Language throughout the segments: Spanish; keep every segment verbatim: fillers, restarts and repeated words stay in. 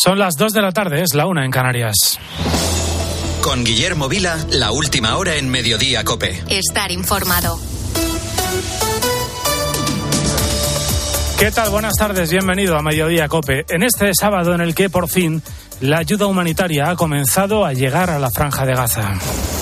Son las dos de la tarde, es la una en Canarias. Con Guillermo Vila, la última hora en Mediodía COPE. Estar informado. ¿Qué tal? Buenas tardes, bienvenido a Mediodía COPE. En este sábado en el que, por fin, la ayuda humanitaria ha comenzado a llegar a la Franja de Gaza.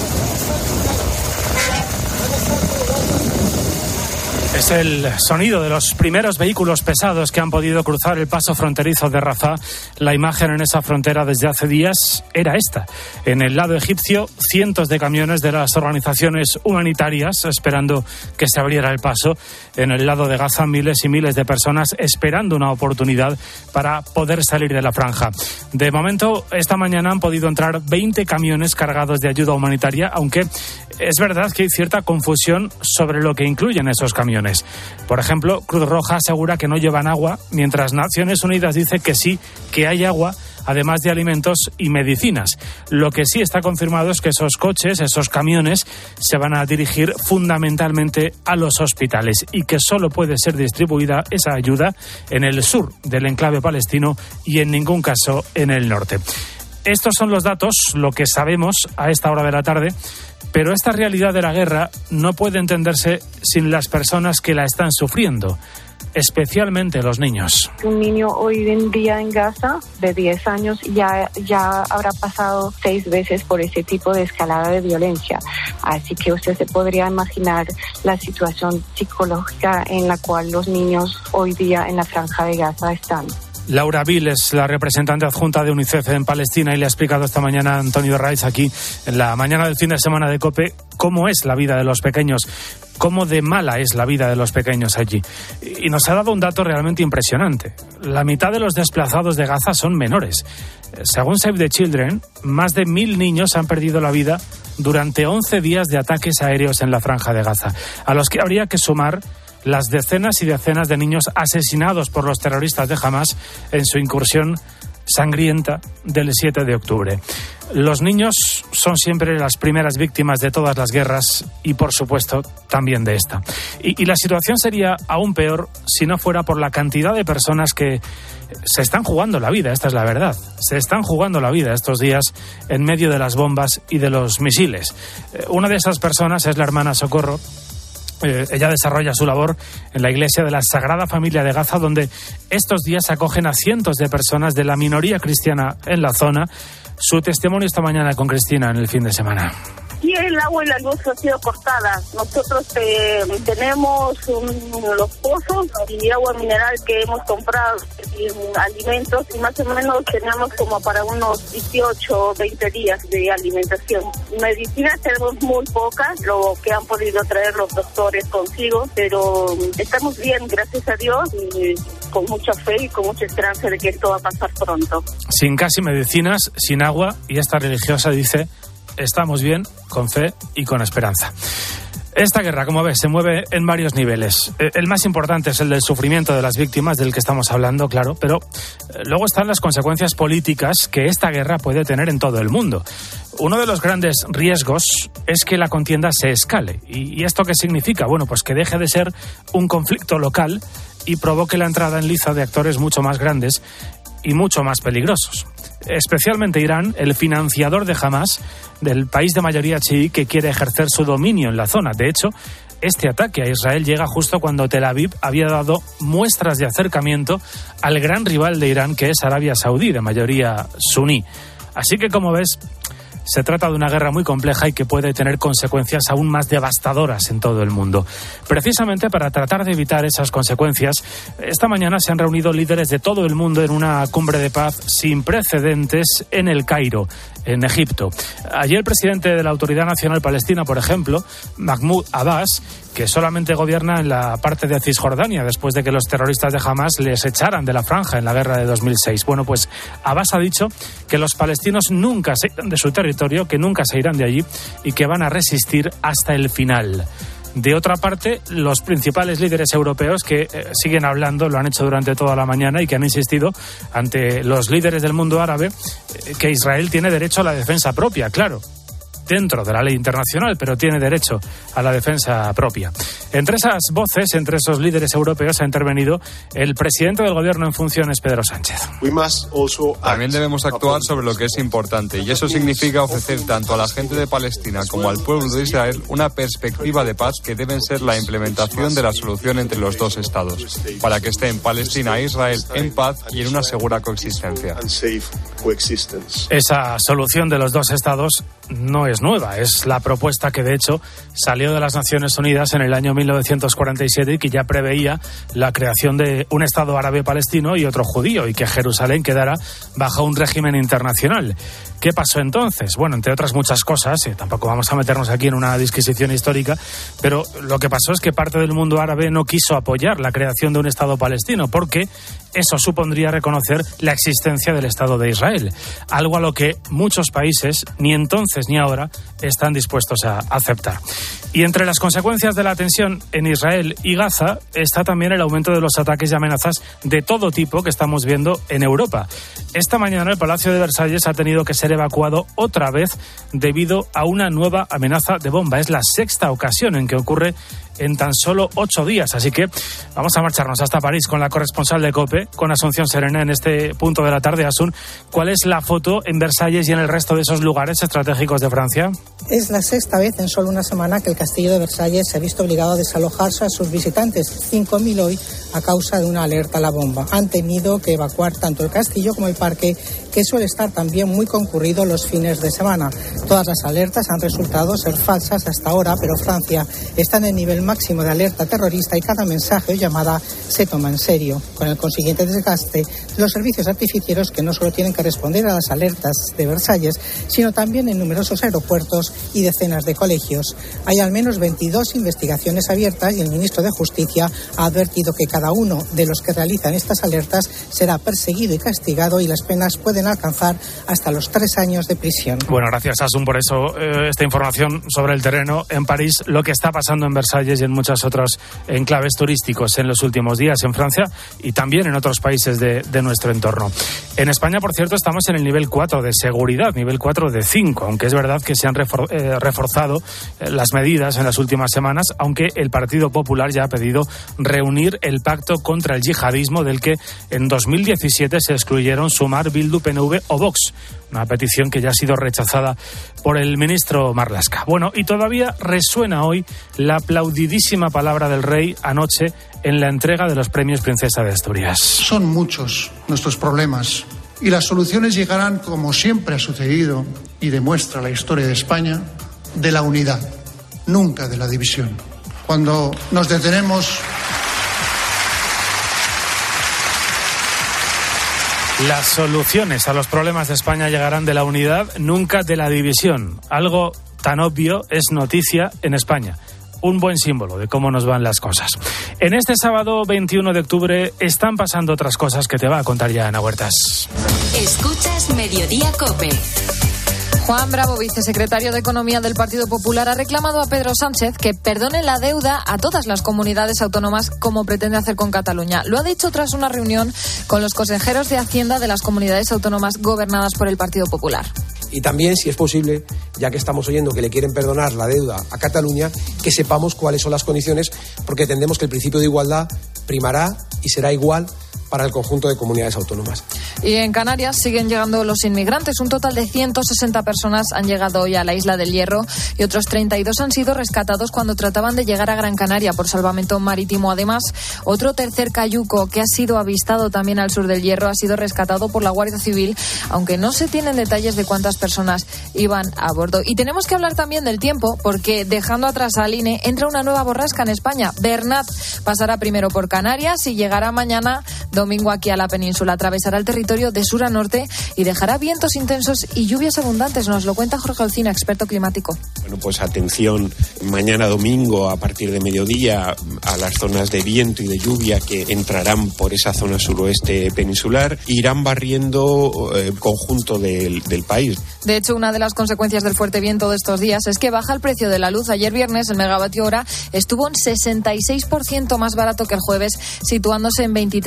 Es el sonido de los primeros vehículos pesados que han podido cruzar el paso fronterizo de Rafah. La imagen en esa frontera desde hace días era esta. En el lado egipcio, cientos de camiones de las organizaciones humanitarias esperando que se abriera el paso. En el lado de Gaza, miles y miles de personas esperando una oportunidad para poder salir de la franja. De momento, esta mañana han podido entrar veinte camiones cargados de ayuda humanitaria, aunque es verdad que hay cierta confusión sobre lo que incluyen esos camiones. Por ejemplo, Cruz Roja asegura que no llevan agua, mientras Naciones Unidas dice que sí, que hay agua, además de alimentos y medicinas. Lo que sí está confirmado es que esos coches, esos camiones, se van a dirigir fundamentalmente a los hospitales y que solo puede ser distribuida esa ayuda en el sur del enclave palestino y en ningún caso en el norte. Estos son los datos, lo que sabemos a esta hora de la tarde. Pero esta realidad de la guerra no puede entenderse sin las personas que la están sufriendo, especialmente los niños. Un niño hoy en día en Gaza de diez años ya, ya habrá pasado seis veces por ese tipo de escalada de violencia. Así que usted se podría imaginar la situación psicológica en la cual los niños hoy día en la Franja de Gaza están. Laura Vil es la representante adjunta de UNICEF en Palestina y le ha explicado esta mañana a Antonio Raiz aquí en la mañana del fin de semana de COPE cómo es la vida de los pequeños, cómo de mala es la vida de los pequeños allí. Y nos ha dado un dato realmente impresionante. La mitad de los desplazados de Gaza son menores. Según Save the Children, más de mil niños han perdido la vida durante once días de ataques aéreos en la Franja de Gaza, a los que habría que sumar las decenas y decenas de niños asesinados por los terroristas de Hamas en su incursión sangrienta del siete de octubre. Los niños son siempre las primeras víctimas de todas las guerras y, por supuesto, también de esta. Y, y la situación sería aún peor si no fuera por la cantidad de personas que se están jugando la vida, esta es la verdad. Se están jugando la vida estos días en medio de las bombas y de los misiles. Una de esas personas es la hermana Socorro. Eh, ella desarrolla su labor en la iglesia de la Sagrada Familia de Gaza, donde estos días acogen a cientos de personas de la minoría cristiana en la zona. Su testimonio esta mañana con Cristina en el fin de semana. Y el agua y la luz han sido cortadas. Nosotros eh, tenemos un, los pozos y agua mineral que hemos comprado, y alimentos, y más o menos tenemos como para unos dieciocho o veinte días de alimentación. Medicinas tenemos muy pocas, lo que han podido traer los doctores consigo, pero estamos bien, gracias a Dios, y con mucha fe y con mucha esperanza de que esto va a pasar pronto. Sin casi medicinas, sin agua, y esta religiosa dice: estamos bien, con fe y con esperanza. Esta guerra, como ves, se mueve en varios niveles. El más importante es el del sufrimiento de las víctimas, del que estamos hablando, claro, pero luego están las consecuencias políticas que esta guerra puede tener en todo el mundo. Uno de los grandes riesgos es que la contienda se escale. ¿Y esto qué significa? Bueno, pues que deje de ser un conflicto local y provoque la entrada en liza de actores mucho más grandes y mucho más peligrosos. Especialmente Irán, el financiador de Hamas, del país de mayoría chií que quiere ejercer su dominio en la zona. De hecho, este ataque a Israel llega justo cuando Tel Aviv había dado muestras de acercamiento al gran rival de Irán, que es Arabia Saudí, de mayoría suní. Así que, como ves, se trata de una guerra muy compleja y que puede tener consecuencias aún más devastadoras en todo el mundo. Precisamente para tratar de evitar esas consecuencias, esta mañana se han reunido líderes de todo el mundo en una cumbre de paz sin precedentes en El Cairo, en Egipto. Allí el presidente de la Autoridad Nacional Palestina, por ejemplo, Mahmoud Abbas, que solamente gobierna en la parte de Cisjordania después de que los terroristas de Hamas les echaran de la franja en la guerra de dos mil seis. Bueno, pues Abbas ha dicho que los palestinos nunca se irán de su territorio, que nunca se irán de allí y que van a resistir hasta el final. De otra parte, los principales líderes europeos que eh, siguen hablando, lo han hecho durante toda la mañana y que han insistido ante los líderes del mundo árabe eh, que Israel tiene derecho a la defensa propia, claro. dentro de la ley internacional, pero tiene derecho a la defensa propia. Entre esas voces, entre esos líderes europeos, ha intervenido el presidente del gobierno en funciones, Pedro Sánchez. También debemos actuar sobre lo que es importante, y eso significa ofrecer tanto a la gente de Palestina como al pueblo de Israel una perspectiva de paz que deben ser la implementación de la solución entre los dos estados, para que estén Palestina e Israel en paz y en una segura coexistencia. Esa solución de los dos estados no es nueva, es la propuesta que de hecho salió de las Naciones Unidas en el año mil novecientos cuarenta y siete y que ya preveía la creación de un estado árabe palestino y otro judío, y que Jerusalén quedara bajo un régimen internacional. ¿Qué pasó entonces? Bueno, entre otras muchas cosas, eh, tampoco vamos a meternos aquí en una disquisición histórica, pero lo que pasó es que parte del mundo árabe no quiso apoyar la creación de un Estado palestino, porque eso supondría reconocer la existencia del Estado de Israel, algo a lo que muchos países, ni entonces ni ahora, están dispuestos a aceptar. Y entre las consecuencias de la tensión en Israel y Gaza está también el aumento de los ataques y amenazas de todo tipo que estamos viendo en Europa. Esta mañana el Palacio de Versalles ha tenido que ser evacuado otra vez debido a una nueva amenaza de bomba. Es la sexta ocasión en que ocurre en tan solo ocho días. Así que vamos a marcharnos hasta París con la corresponsal de COPE, con Asunción Serena, en este punto de la tarde. Asun, ¿cuál es la foto en Versalles y en el resto de esos lugares estratégicos de Francia? Es la sexta vez en solo una semana que el castillo de Versalles se ha visto obligado a desalojarse a sus visitantes, cinco mil hoy, a causa de una alerta a la bomba. Han tenido que evacuar tanto el castillo como el parque, que suele estar también muy concurrido los fines de semana. Todas las alertas han resultado ser falsas hasta ahora, pero Francia está en el nivel máximo de alerta terrorista y cada mensaje o llamada se toma en serio, con el consiguiente desgaste de los servicios artificieros, que no solo tienen que responder a las alertas de Versalles, sino también en numerosos aeropuertos y decenas de colegios. Hay al menos veintidós investigaciones abiertas y el ministro de Justicia ha advertido que cada uno de los que realizan estas alertas será perseguido y castigado, y las penas pueden alcanzar hasta los tres años de prisión. Bueno, gracias, Asun, por eso eh, esta información sobre el terreno en París, lo que está pasando en Versalles y en muchos otros enclaves turísticos en los últimos días en Francia y también en otros países de, de nuestro entorno. En España, por cierto, estamos en el nivel cuatro de seguridad, nivel cuatro de cinco, aunque es verdad que se han refor- eh, reforzado eh, las medidas en las últimas semanas, aunque el Partido Popular ya ha pedido reunir el pacto contra el yihadismo del que en dos mil diecisiete se excluyeron Sumar, Bildu, P N V o Vox, una petición que ya ha sido rechazada por el ministro Marlaska. Bueno, y todavía resuena hoy la aplaudidísima palabra del rey anoche en la entrega de los premios Princesa de Asturias. Son muchos nuestros problemas y las soluciones llegarán, como siempre ha sucedido y demuestra la historia de España, de la unidad, nunca de la división. Cuando nos detenemos... Las soluciones a los problemas de España llegarán de la unidad, nunca de la división. Algo tan obvio es noticia en España. Un buen símbolo de cómo nos van las cosas. En este sábado veintiuno de octubre están pasando otras cosas que te va a contar ya Ana Huertas. Escuchas Mediodía COPE. Juan Bravo, vicesecretario de Economía del Partido Popular, ha reclamado a Pedro Sánchez que perdone la deuda a todas las comunidades autónomas como pretende hacer con Cataluña. Lo ha dicho tras una reunión con los consejeros de Hacienda de las comunidades autónomas gobernadas por el Partido Popular. Y también, si es posible, ya que estamos oyendo que le quieren perdonar la deuda a Cataluña, que sepamos cuáles son las condiciones, porque entendemos que el principio de igualdad primará y será igual para el conjunto de comunidades autónomas. Y en Canarias siguen llegando los inmigrantes. Un total de ciento sesenta personas han llegado hoy a la isla del Hierro y otros treinta y dos han sido rescatados cuando trataban de llegar a Gran Canaria por salvamento marítimo. Además, otro tercer cayuco que ha sido avistado también al sur del Hierro ha sido rescatado por la Guardia Civil, aunque no se tienen detalles de cuántas personas iban a bordo. Y tenemos que hablar también del tiempo, porque dejando atrás a Aline, entra una nueva borrasca en España. Bernat pasará primero por Canarias y llegará mañana domingo aquí a la península. Atravesará el territorio de sur a norte y dejará vientos intensos y lluvias abundantes. Nos lo cuenta Jorge Alcina, experto climático. Bueno, pues atención, mañana domingo a partir de mediodía a las zonas de viento y de lluvia que entrarán por esa zona suroeste peninsular, irán barriendo el conjunto del, del país. De hecho, una de las consecuencias del fuerte viento de estos días es que baja el precio de la luz. Ayer viernes el megavatio hora estuvo un sesenta y seis por ciento más barato que el jueves, situándose en veintitrés euros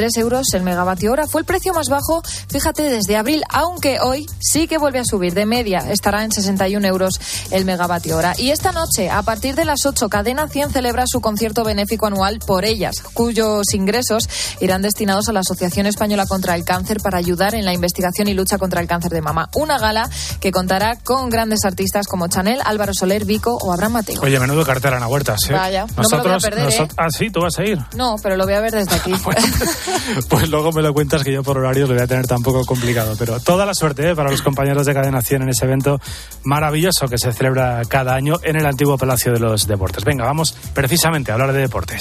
euros el megavatio hora. Fue el precio más bajo, fíjate, desde abril, aunque hoy sí que vuelve a subir. De media estará en sesenta y un euros el megavatio hora. Y esta noche, a partir de las ocho, Cadena cien celebra su concierto benéfico anual Por Ellas, cuyos ingresos irán destinados a la Asociación Española contra el Cáncer para ayudar en la investigación y lucha contra el cáncer de mama. Una gala que contará con grandes artistas como Chanel, Álvaro Soler, Vico o Abraham Mateo. Oye, menudo cartel, Ana Huertas, ¿eh? Vaya, nosotros, no me lo voy a perder, nosotros, ¿eh? Ah, sí, ¿tú vas a ir? No, pero lo voy a ver desde aquí. Bueno, pues, pues luego me lo cuentas, que yo por horarios lo voy a tener tan poco complicado. Pero toda la suerte, ¿eh?, para los compañeros de Cadena cien en ese evento maravilloso que se celebra cada año en el antiguo Palacio de los Deportes. Venga, vamos precisamente a hablar de deportes.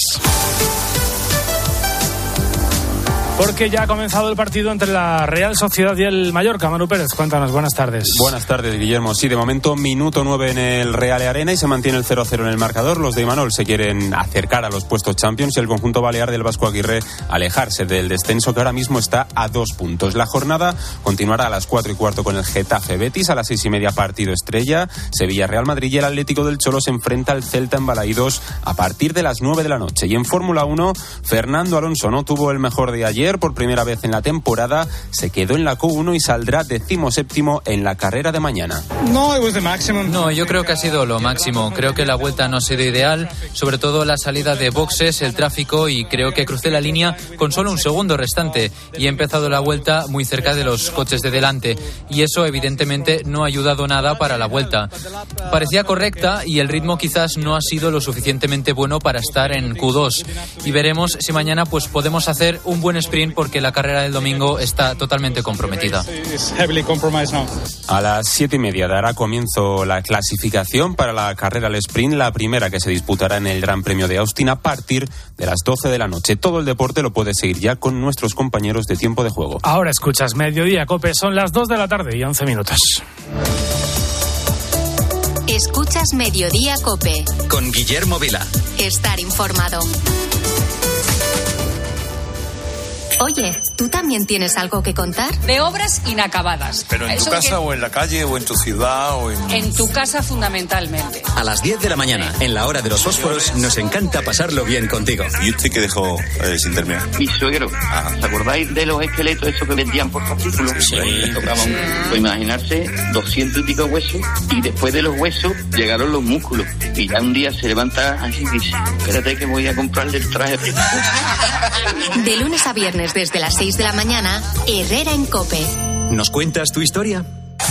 Porque ya ha comenzado el partido entre la Real Sociedad y el Mallorca. Manu Pérez, cuéntanos, buenas tardes. Buenas tardes, Guillermo. Sí, de momento minuto nueve en el Real Arena y se mantiene el cero a cero en el marcador. Los de Imanol se quieren acercar a los puestos Champions y el conjunto balear del Vasco Aguirre alejarse del descenso, que ahora mismo está a dos puntos. La jornada continuará a las cuatro y cuarto con el Getafe Betis, a las seis y media partido estrella. Sevilla Real Madrid y el Atlético del Cholo se enfrenta al Celta en Balaídos a partir de las nueve de la noche. Y en Fórmula uno, Fernando Alonso no tuvo el mejor de ayer. Por primera vez en la temporada se quedó en la Q uno y saldrá decimoséptimo en la carrera de mañana. No, yo creo que ha sido lo máximo. Creo que la vuelta no ha sido ideal, sobre todo la salida de boxes, el tráfico, y creo que crucé la línea con solo un segundo restante y he empezado la vuelta muy cerca de los coches de delante y eso evidentemente no ha ayudado nada para la vuelta. Parecía correcta y el ritmo quizás no ha sido lo suficientemente bueno para estar en Q dos y veremos si mañana pues podemos hacer un buen sprint, porque la carrera del domingo está totalmente comprometida. A las siete y media dará comienzo la clasificación para la carrera al sprint, la primera que se disputará en el Gran Premio de Austin a partir de las doce de la noche. Todo el deporte lo puedes seguir ya con nuestros compañeros de Tiempo de Juego. Ahora escuchas Mediodía Cope, son las dos de la tarde y once minutos. Escuchas Mediodía Cope. Con Guillermo Vila. Estar informado. Oye, ¿tú también tienes algo que contar? De obras inacabadas. ¿Pero en tu casa que... o en la calle o en tu ciudad o en...? En tu casa fundamentalmente. A las diez de la mañana, en la hora de los fósforos, nos encanta pasarlo bien contigo. ¿Y usted qué dejó eh, sin terminar? Mi suegro. Ah. ¿Os acordáis de los esqueletos esos que vendían por fascículos? Sí. Tocaban, pues imaginarse, doscientos y pico huesos, y después de los huesos llegaron los músculos. Y ya un día se levanta así y dice, espérate que voy a comprarle el traje. De lunes a viernes desde las seis de la mañana, Herrera en COPE. ¿Nos cuentas tu historia?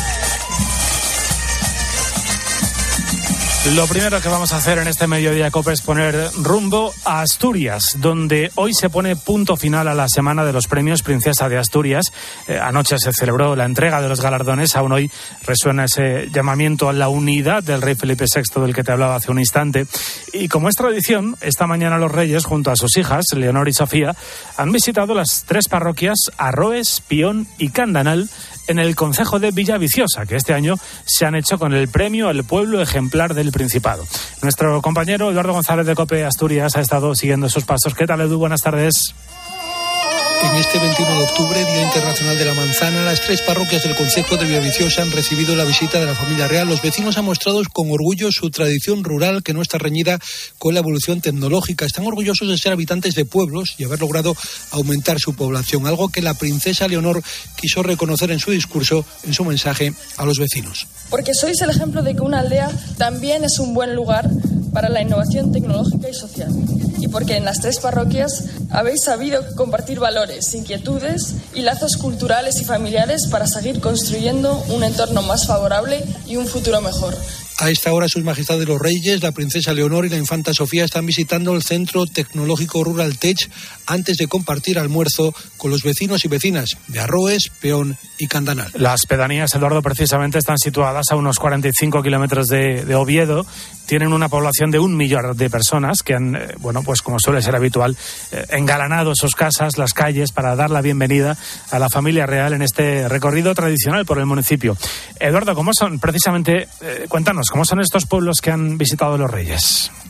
Lo primero que vamos a hacer en este Mediodía Cope es poner rumbo a Asturias, donde hoy se pone punto final a la semana de los premios Princesa de Asturias. Eh, anoche se celebró la entrega de los galardones. Aún hoy resuena ese llamamiento a la unidad del rey Felipe sexto del que te hablaba hace un instante. Y como es tradición, esta mañana los reyes, junto a sus hijas, Leonor y Sofía, han visitado las tres parroquias Arroes, Pión y Candanal en el concejo de Villaviciosa, que este año se han hecho con el premio al pueblo ejemplar del Principado. Nuestro compañero Eduardo González de COPE Asturias ha estado siguiendo esos pasos. ¿Qué tal, Edu? Buenas tardes. En este veintiuno de octubre, Día Internacional de la Manzana, las tres parroquias del concejo de Villaviciosa han recibido la visita de la familia real. Los vecinos han mostrado con orgullo su tradición rural, que no está reñida con la evolución tecnológica. Están orgullosos de ser habitantes de pueblos y haber logrado aumentar su población, algo que la princesa Leonor quiso reconocer en su discurso, en su mensaje a los vecinos. Porque sois el ejemplo de que una aldea también es un buen lugar para la innovación tecnológica y social. Y porque en las tres parroquias habéis sabido compartir valores, inquietudes y lazos culturales y familiares para seguir construyendo un entorno más favorable y un futuro mejor. A esta hora, sus majestades los reyes, la princesa Leonor y la infanta Sofía están visitando el Centro Tecnológico Rural Tech antes de compartir almuerzo con los vecinos y vecinas de Arroes, Peón y Candanal. Las pedanías, Eduardo, precisamente están situadas a unos cuarenta y cinco kilómetros de, de Oviedo. Tienen una población de un millón de personas que han, eh, bueno, pues como suele ser habitual, eh, engalanado sus casas, las calles, para dar la bienvenida a la familia real en este recorrido tradicional por el municipio. Eduardo, ¿cómo son precisamente, eh, cuéntanos, cómo son estos pueblos que han visitado los reyes?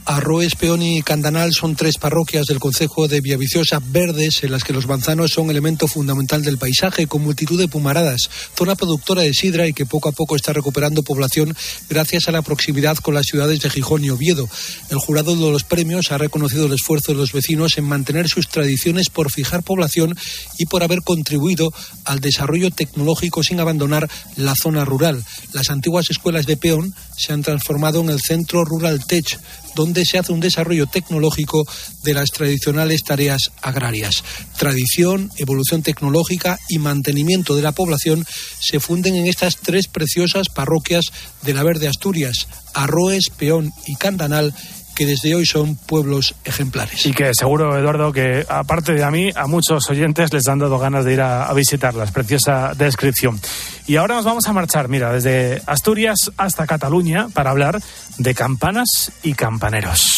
Arroes, Peón y Candanal son tres parroquias del concejo de Villaviciosa verdes en las que los manzanos son elemento fundamental del paisaje, con multitud de pumaradas, zona productora de sidra y que poco a poco está recuperando población gracias a la proximidad con las ciudades de Gijón y Oviedo. El jurado de los premios ha reconocido el esfuerzo de los vecinos en mantener sus tradiciones por fijar población y por haber contribuido al desarrollo tecnológico sin abandonar la zona rural. Las antiguas escuelas de Peón se han transformado en el Centro Rural Tech, donde se hace un desarrollo tecnológico de las tradicionales tareas agrarias. Tradición, evolución tecnológica y mantenimiento de la población se funden en estas tres preciosas parroquias de la Verde Asturias, Arroes, Peón y Candanal, que desde hoy son pueblos ejemplares. Y que seguro, Eduardo, que aparte de a mí, a muchos oyentes les han dado ganas de ir a, a visitarlas. Preciosa descripción. Y ahora nos vamos a marchar, mira, desde Asturias hasta Cataluña para hablar de campanas y campaneros.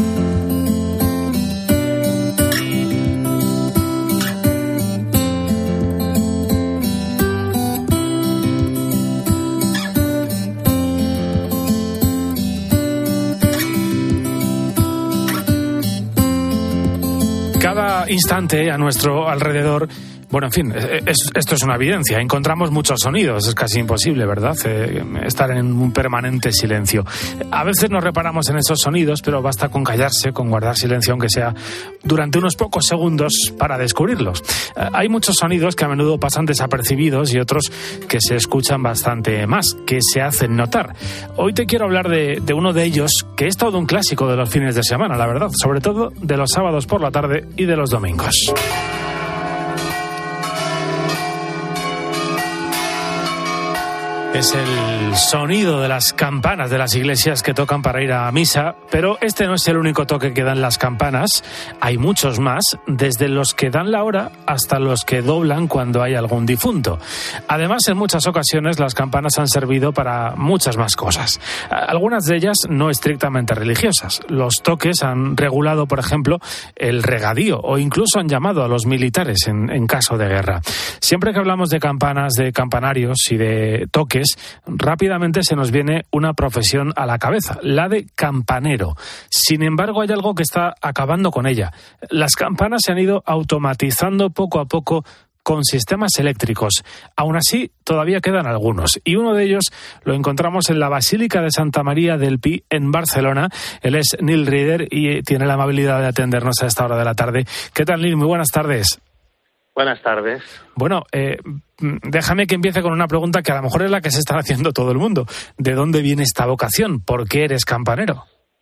Cada instante a nuestro alrededor, bueno, en fin, es, esto es una evidencia. Encontramos muchos sonidos, es casi imposible, ¿verdad? Eh, estar en un permanente silencio. A veces nos reparamos en esos sonidos, pero basta con callarse, con guardar silencio, aunque sea durante unos pocos segundos, para descubrirlos. Eh, hay muchos sonidos que a menudo pasan desapercibidos y otros que se escuchan bastante más, que se hacen notar. Hoy te quiero hablar de, de uno de ellos, que es todo un clásico de los fines de semana, la verdad, sobre todo de los sábados por la tarde y de los domingos. Es el sonido de las campanas de las iglesias que tocan para ir a misa, pero este no es el único toque que dan las campanas. Hay muchos más, desde los que dan la hora hasta los que doblan cuando hay algún difunto. Además, en muchas ocasiones las campanas han servido para muchas más cosas. Algunas de ellas no estrictamente religiosas. Los toques han regulado, por ejemplo, el regadío o incluso han llamado a los militares en, en caso de guerra. Siempre que hablamos de campanas, de campanarios y de toques, rápidamente se nos viene una profesión a la cabeza, la de campanero. Sin embargo, hay algo que está acabando con ella. Las campanas se han ido automatizando poco a poco con sistemas eléctricos. Aún así, todavía quedan algunos. Y uno de ellos lo encontramos en la Basílica de Santa María del Pi, en Barcelona. Él es Nil Rieder y tiene la amabilidad de atendernos a esta hora de la tarde. ¿Qué tal, Nil? Muy buenas tardes. Buenas tardes. Bueno, eh, déjame que empiece con una pregunta que a lo mejor es la que se está haciendo todo el mundo. ¿De dónde viene esta vocación? ¿Por qué eres campanero?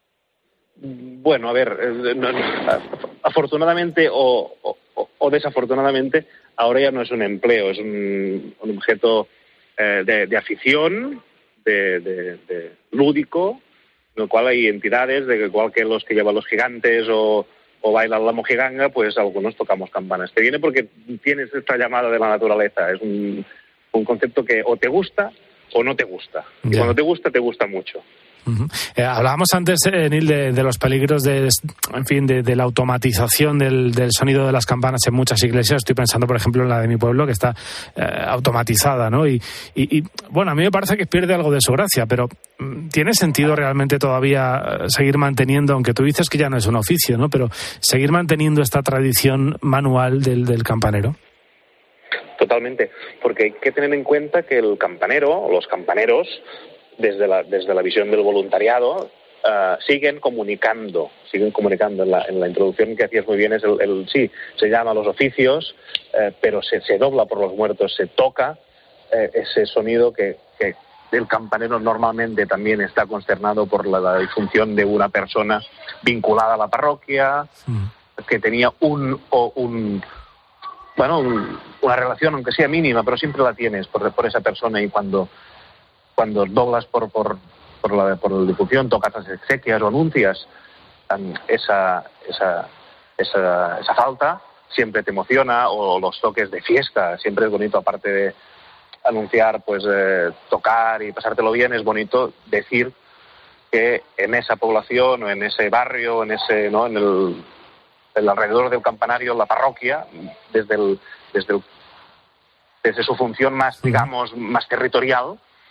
Bueno, a ver, eh, no, no, afortunadamente o, o, o desafortunadamente, ahora ya no es un empleo, es un, un objeto eh, de, de afición, de, de, de lúdico, en el cual hay entidades, de igual que los que llevan los gigantes o... o bailan la mojiganga, pues algunos tocamos campanas. Te viene porque tienes esta llamada de la naturaleza. Es un, un concepto que o te gusta o no te gusta. Y yeah. Cuando te gusta, te gusta mucho. Uh-huh. Eh, hablábamos antes, eh, Nil, de, de los peligros de, en fin, de, de la automatización del, del sonido de las campanas en muchas iglesias. Estoy pensando, por ejemplo, en la de mi pueblo, que está eh, automatizada, ¿no? Y, y, y, bueno, a mí me parece que pierde algo de su gracia, pero ¿tiene sentido realmente todavía seguir manteniendo, aunque tú dices que ya no es un oficio, ¿no? Pero seguir manteniendo esta tradición manual del, del campanero? Totalmente, porque hay que tener en cuenta que el campanero, o los campaneros, desde la, desde la visión del voluntariado, uh, siguen comunicando, siguen comunicando. En la, en la introducción que hacías muy bien es el, el sí, se llama los oficios, eh, pero se, se dobla por los muertos, se toca eh, ese sonido que, que el campanero normalmente también está consternado por la, la disfunción de una persona vinculada a la parroquia, mm. que tenía un, o un bueno, un, una relación, aunque sea mínima, pero siempre la tienes por, por esa persona, y cuando cuando doblas por por por la por la difusión, tocas las exequias o anuncias um, esa esa esa esa falta, siempre te emociona. O los toques de fiesta, siempre es bonito, aparte de anunciar, pues eh, tocar y pasártelo bien, es bonito decir que en esa población o en ese barrio, en ese no en el, el alrededor del campanario, la parroquia, desde el desde el, desde su función más, digamos, más territorial,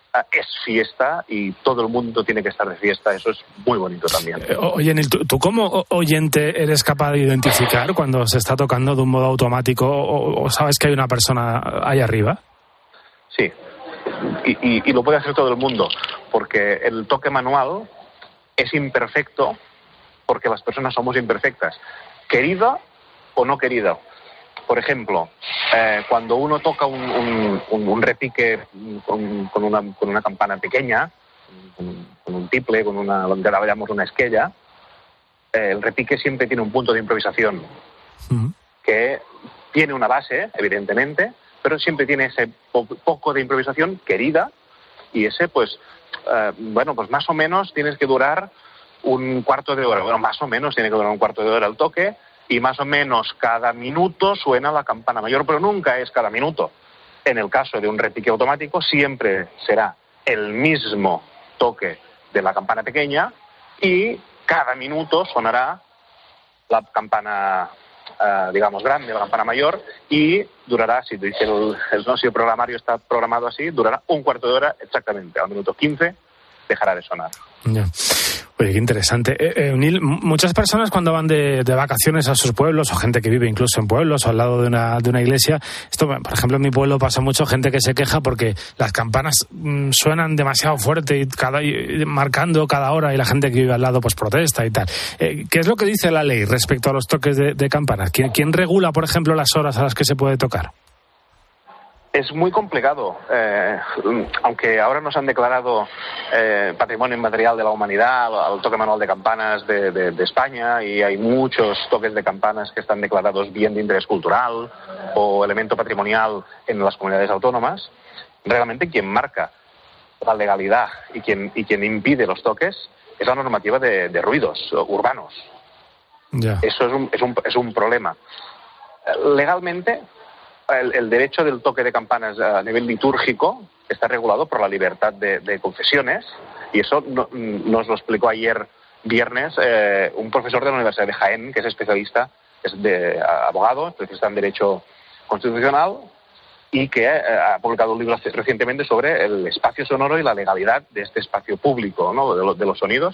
es fiesta y todo el mundo tiene que estar de fiesta. Eso es muy bonito también. Oye, Neil, ¿tú, tú como oyente eres capaz de identificar cuando se está tocando de un modo automático o, o sabes que hay una persona ahí arriba? Sí, y, y, y lo puede hacer todo el mundo, porque el toque manual es imperfecto porque las personas somos imperfectas, querida o no querida. Por ejemplo, eh, cuando uno toca un, un, un, un repique con, con, una, con una campana pequeña, con, con un tiple, con una, lo que llamamos una esquella, eh, el repique siempre tiene un punto de improvisación uh-huh. que tiene una base, evidentemente, pero siempre tiene ese po- poco de improvisación querida, y ese, pues, eh, bueno, pues más o menos tienes que durar un cuarto de hora. Bueno, más o menos tiene que durar un cuarto de hora el toque, y más o menos cada minuto suena la campana mayor, pero nunca es cada minuto. En el caso de un repique automático siempre será el mismo toque de la campana pequeña y cada minuto sonará la campana, uh, digamos, grande, la campana mayor, y durará, si dice el, el, no, si el programario está programado así, durará un cuarto de hora exactamente. Al minuto quince dejará de sonar. Yeah. Oye, qué interesante. Eh, eh, Neil, muchas personas cuando van de, de vacaciones a sus pueblos, o gente que vive incluso en pueblos o al lado de una, de una iglesia, esto, por ejemplo, en mi pueblo pasa mucho gente que se queja porque las campanas mmm, suenan demasiado fuerte y cada y marcando cada hora, y la gente que vive al lado pues protesta y tal. Eh, ¿Qué es lo que dice la ley respecto a los toques de, de campanas? ¿Quién, ¿Quién regula, por ejemplo, las horas a las que se puede tocar? Es muy complicado, eh, aunque ahora nos han declarado eh, Patrimonio Inmaterial de la Humanidad, el toque manual de campanas de, de, de España, y hay muchos toques de campanas que están declarados bien de interés cultural o elemento patrimonial en las comunidades autónomas. Realmente quien marca la legalidad y quien, y quien impide los toques es la normativa de, de ruidos urbanos. Yeah. Eso es un, es, un, es un problema. Legalmente, El, el derecho del toque de campanas a nivel litúrgico está regulado por la libertad de, de confesiones, y eso no, nos lo explicó ayer viernes eh, un profesor de la Universidad de Jaén, que es especialista, es de abogado, especialista en Derecho Constitucional, y que eh, ha publicado un libro recientemente sobre el espacio sonoro y la legalidad de este espacio público, ¿no? de, lo, de los sonidos.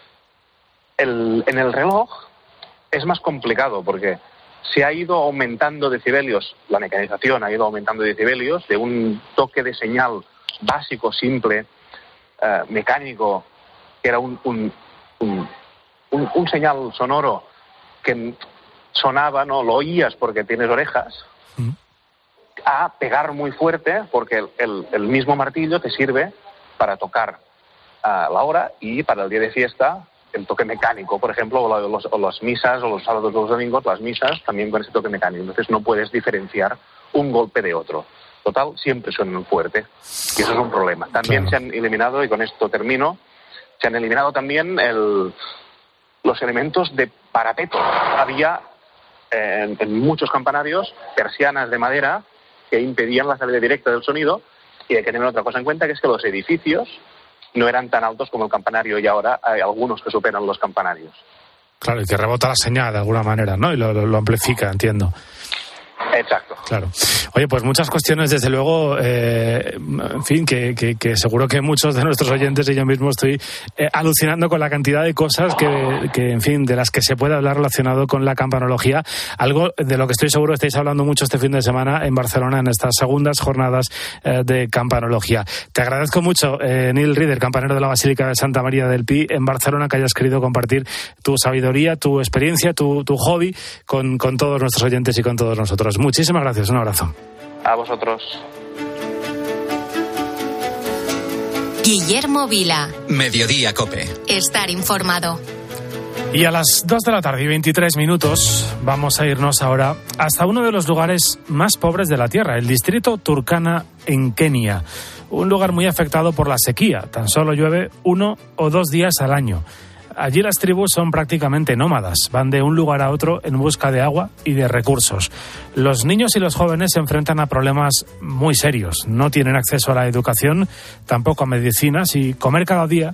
El, en el reloj es más complicado porque se ha ido aumentando decibelios, la mecanización ha ido aumentando decibelios de un toque de señal básico, simple, eh, mecánico, que era un, un, un, un, un señal sonoro que sonaba, no lo oías porque tienes orejas, mm. a pegar muy fuerte porque el, el, el mismo martillo te sirve para tocar uh, la hora, y para el día de fiesta el toque mecánico, por ejemplo, o, la, los, o las misas, o los sábados o los domingos, las misas también con ese toque mecánico. Entonces no puedes diferenciar un golpe de otro. Total, siempre suenan fuerte, y eso es un problema. También claro. Se han eliminado, y con esto termino, se han eliminado también el, los elementos de parapeto. Había eh, en, en muchos campanarios persianas de madera que impedían la salida directa del sonido, y hay que tener otra cosa en cuenta, que es que los edificios no eran tan altos como el campanario, y ahora hay algunos que superan los campanarios. Claro, y que rebota la señal de alguna manera, ¿no? Y lo, lo, lo amplifica, entiendo. Exacto. Claro. Oye, pues muchas cuestiones, desde luego, eh, en fin, que, que, que seguro que muchos de nuestros oyentes y yo mismo estoy eh, alucinando con la cantidad de cosas que, que, en fin, de las que se puede hablar relacionado con la campanología. Algo de lo que estoy seguro estáis hablando mucho este fin de semana en Barcelona, en estas segundas jornadas eh, de campanología. Te agradezco mucho, eh, Neil Rieder, campanero de la Basílica de Santa María del Pi en Barcelona, que hayas querido compartir tu sabiduría, tu experiencia, tu, tu hobby con, con todos nuestros oyentes y con todos nosotros. Muchísimas gracias, un abrazo. A vosotros. Guillermo Vila. Mediodía Cope. Estar informado. Y a las dos de la tarde y veintitrés minutos vamos a irnos ahora hasta uno de los lugares más pobres de la Tierra, el distrito Turkana en Kenia. Un lugar muy afectado por la sequía. Tan solo llueve uno o dos días al año. Allí las tribus son prácticamente nómadas, van de un lugar a otro en busca de agua y de recursos. Los niños y los jóvenes se enfrentan a problemas muy serios. No tienen acceso a la educación, tampoco a medicinas, y comer cada día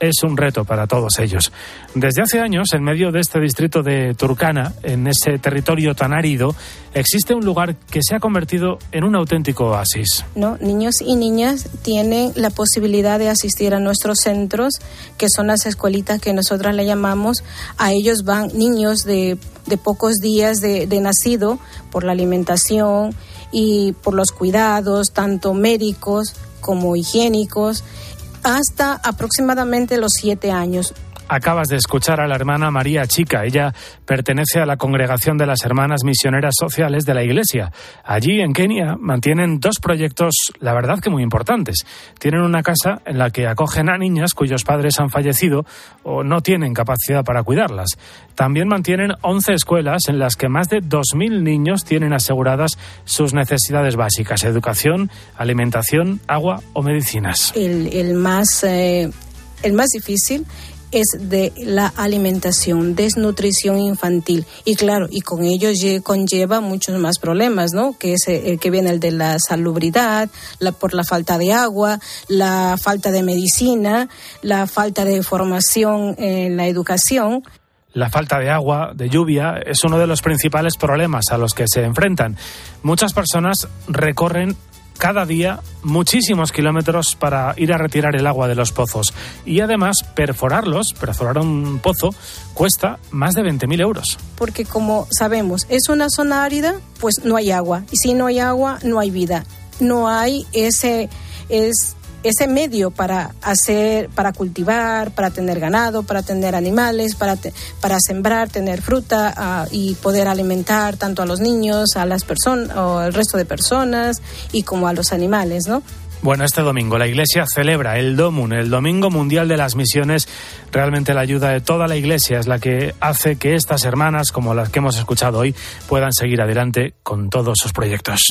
es un reto para todos ellos. Desde hace años, en medio de este distrito de Turkana, en ese territorio tan árido, existe un lugar que se ha convertido en un auténtico oasis. ¿No? Niños y niñas tienen la posibilidad de asistir a nuestros centros, que son las escuelitas que nosotras le llamamos. A ellos van niños de, de pocos días de, de nacido, por la alimentación y por los cuidados, tanto médicos como higiénicos, hasta aproximadamente los siete años. Acabas de escuchar a la hermana María Chica. Ella pertenece a la Congregación de las Hermanas Misioneras Sociales de la Iglesia. Allí, en Kenia, mantienen dos proyectos, la verdad que muy importantes. Tienen una casa en la que acogen a niñas cuyos padres han fallecido o no tienen capacidad para cuidarlas. También mantienen once escuelas en las que más de dos mil niños tienen aseguradas sus necesidades básicas: educación, alimentación, agua o medicinas. El, el, más, eh, el más difícil es de la alimentación, desnutrición infantil. Y claro, y con ello conlleva muchos más problemas, ¿no? Que es el que viene el de la salubridad, la, por la falta de agua, la falta de medicina, la falta de formación en la educación. La falta de agua, de lluvia, es uno de los principales problemas a los que se enfrentan. Muchas personas recorren cada día muchísimos kilómetros para ir a retirar el agua de los pozos. Y además, perforarlos, perforar un pozo, cuesta más de veinte mil euros. Porque como sabemos, es una zona árida, pues no hay agua. Y si no hay agua, no hay vida. No hay ese... es ese medio para hacer, para cultivar, para tener ganado, para tener animales, para, te, para sembrar, tener fruta uh, y poder alimentar tanto a los niños, a las personas o al resto de personas y como a los animales, ¿no? Bueno, este domingo la Iglesia celebra el Domun, el Domingo Mundial de las Misiones. Realmente la ayuda de toda la Iglesia es la que hace que estas hermanas, como las que hemos escuchado hoy, puedan seguir adelante con todos sus proyectos.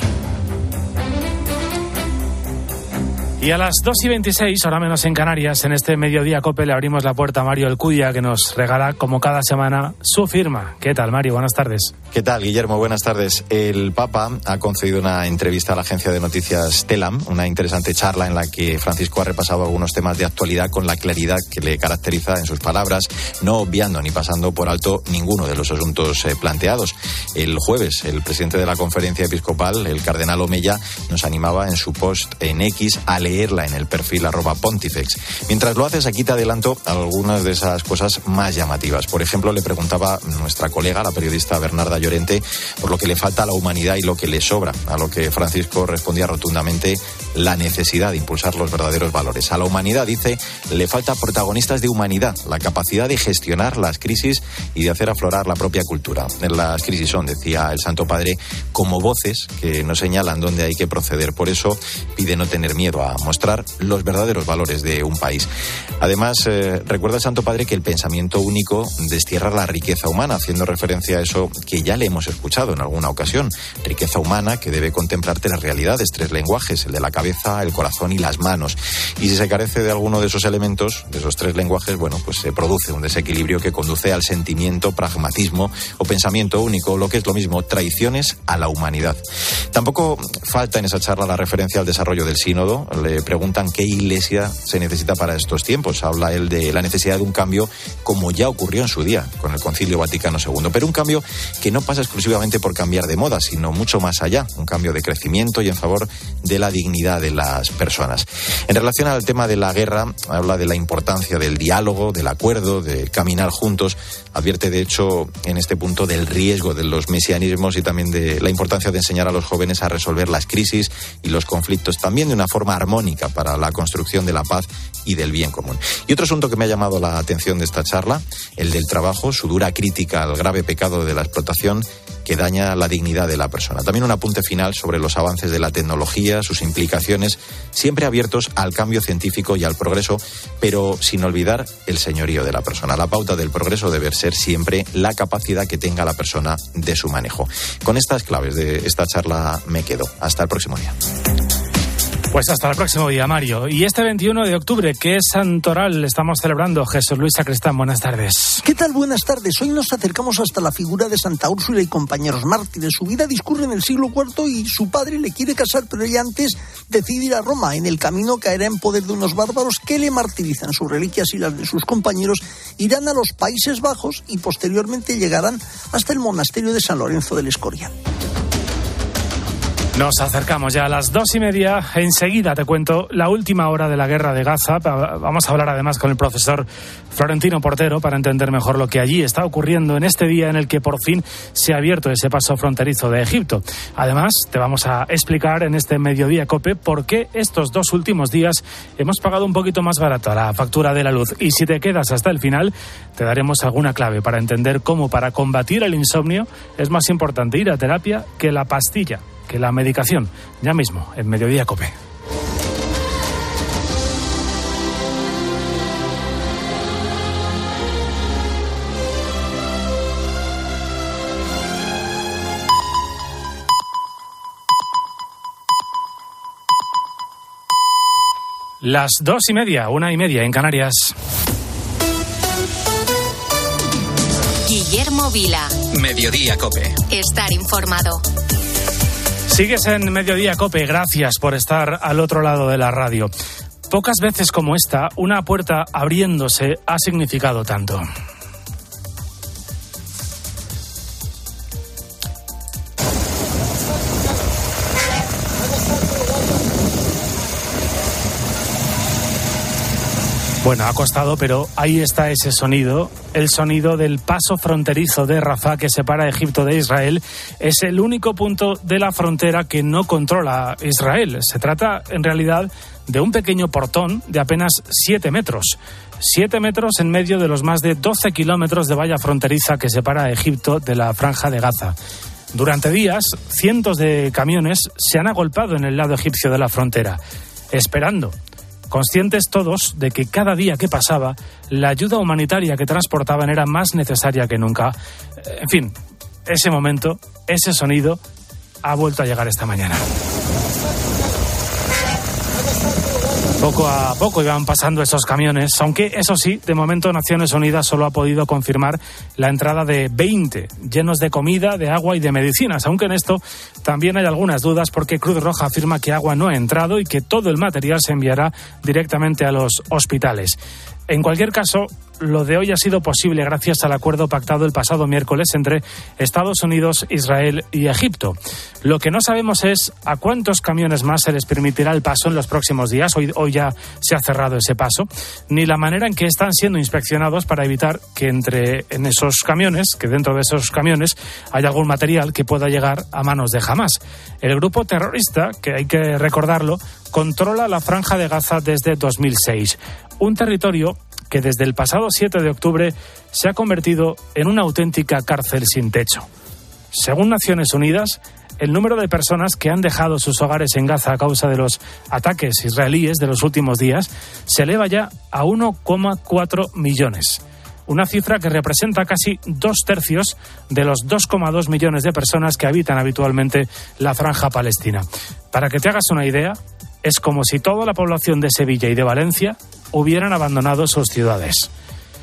Y a las dos y veintiséis, hora menos en Canarias, en este Mediodía COPE le abrimos la puerta a Mario Alcudia, que nos regala, como cada semana, su firma. ¿Qué tal, Mario? Buenas tardes. ¿Qué tal, Guillermo? Buenas tardes. El Papa ha concedido una entrevista a la agencia de noticias Telam, una interesante charla en la que Francisco ha repasado algunos temas de actualidad con la claridad que le caracteriza en sus palabras, no obviando ni pasando por alto ninguno de los asuntos eh, planteados. El jueves, el presidente de la Conferencia Episcopal, el cardenal Omeya, nos animaba en su post en X a leerla en el perfil arroba pontifex. Mientras lo haces, aquí te adelanto algunas de esas cosas más llamativas. Por ejemplo, le preguntaba nuestra colega, la periodista Bernarda Llorente, por lo que le falta a la humanidad y lo que le sobra, a lo que Francisco respondía rotundamente: la necesidad de impulsar los verdaderos valores. A la humanidad, dice, le falta protagonistas de humanidad, la capacidad de gestionar las crisis y de hacer aflorar la propia cultura. Las crisis son, decía el Santo Padre, como voces que nos señalan dónde hay que proceder. Por eso pide no tener miedo a mostrar los verdaderos valores de un país. Además, eh, recuerda el Santo Padre que el pensamiento único destierra la riqueza humana, haciendo referencia a eso que ya le hemos escuchado en alguna ocasión. Riqueza humana que debe contemplar tres realidades, tres lenguajes, el de la cabeza, el corazón y las manos. Y si se carece de alguno de esos elementos, de esos tres lenguajes, bueno, pues se produce un desequilibrio que conduce al sentimiento, pragmatismo o pensamiento único, lo que es lo mismo, traiciones a la humanidad. Tampoco falta en esa charla la referencia al desarrollo del sínodo. Le preguntan qué iglesia se necesita para estos tiempos. Habla él de la necesidad de un cambio como ya ocurrió en su día con el Concilio Vaticano segundo, pero un cambio que no pasa exclusivamente por cambiar de moda, sino mucho más allá, un cambio de crecimiento y en favor de la dignidad de las personas. En relación al tema de la guerra, habla de la importancia del diálogo, del acuerdo, de caminar juntos. Advierte, de hecho, en este punto del riesgo de los mesianismos y también de la importancia de enseñar a los jóvenes a resolver las crisis y los conflictos también de una forma armónica para la construcción de la paz y del bien común. Y otro asunto que me ha llamado la atención de esta charla, el del trabajo, su dura crítica al grave pecado de la explotación que daña la dignidad de la persona. También un apunte final sobre los avances de la tecnología, sus implicaciones, siempre abiertos al cambio científico y al progreso, pero sin olvidar el señorío de la persona. La pauta del progreso debe ser siempre la capacidad que tenga la persona de su manejo. Con estas claves de esta charla me quedo. Hasta el próximo día. Pues hasta el próximo día, Mario. Y este veintiuno de octubre, que es Santoral, estamos celebrando. Jesús Luis Sacristán, buenas tardes. ¿Qué tal? Buenas tardes. Hoy nos acercamos hasta la figura de Santa Úrsula y compañeros mártires. Su vida discurre en el siglo cuarto y su padre le quiere casar, pero ella antes decide ir a Roma. En el camino caerá en poder de unos bárbaros que le martirizan. Sus reliquias y las de sus compañeros irán a los Países Bajos y posteriormente llegarán hasta el monasterio de San Lorenzo del Escorial. Nos acercamos ya a las dos y media. Enseguida te cuento la última hora de la guerra de Gaza. Vamos a hablar además con el profesor Florentino Portero para entender mejor lo que allí está ocurriendo en este día en el que por fin se ha abierto ese paso fronterizo de Egipto. Además, te vamos a explicar en este Mediodía COPE por qué estos dos últimos días hemos pagado un poquito más barato la factura de la luz. Y si te quedas hasta el final, te daremos alguna clave para entender cómo para combatir el insomnio es más importante ir a terapia que la pastilla, que la medicación. Ya mismo, en Mediodía COPE. Las dos y media, una y media en Canarias. Guillermo Vila. Mediodía COPE. Estar informado. Sigues en Mediodía COPE, gracias por estar al otro lado de la radio. Pocas veces como esta, una puerta abriéndose ha significado tanto. Bueno, ha costado, pero ahí está ese sonido, el sonido del paso fronterizo de Rafah que separa Egipto de Israel. Es el único punto de la frontera que no controla Israel. Se trata, en realidad, de un pequeño portón de apenas siete metros. Siete metros en medio de los más de doce kilómetros de valla fronteriza que separa a Egipto de la Franja de Gaza. Durante días, cientos de camiones se han agolpado en el lado egipcio de la frontera, esperando, conscientes todos de que cada día que pasaba, la ayuda humanitaria que transportaban era más necesaria que nunca. En fin, ese momento, ese sonido, ha vuelto a llegar esta mañana. Poco a poco iban pasando esos camiones, aunque eso sí, de momento Naciones Unidas solo ha podido confirmar la entrada de veinte, llenos de comida, de agua y de medicinas, aunque en esto también hay algunas dudas porque Cruz Roja afirma que agua no ha entrado y que todo el material se enviará directamente a los hospitales. En cualquier caso, lo de hoy ha sido posible gracias al acuerdo pactado el pasado miércoles entre Estados Unidos, Israel y Egipto. Lo que no sabemos es a cuántos camiones más se les permitirá el paso en los próximos días. Hoy, hoy ya se ha cerrado ese paso, ni la manera en que están siendo inspeccionados para evitar que entre en esos camiones, que dentro de esos camiones haya algún material que pueda llegar a manos de Hamás. El grupo terrorista, que hay que recordarlo, controla la Franja de Gaza desde dos mil seis. Un territorio que desde el pasado siete de octubre se ha convertido en una auténtica cárcel sin techo. Según Naciones Unidas, el número de personas que han dejado sus hogares en Gaza a causa de los ataques israelíes de los últimos días se eleva ya a uno coma cuatro millones. Una cifra que representa casi dos tercios de los dos coma dos millones de personas que habitan habitualmente la franja palestina. Para que te hagas una idea, es como si toda la población de Sevilla y de Valencia hubieran abandonado sus ciudades.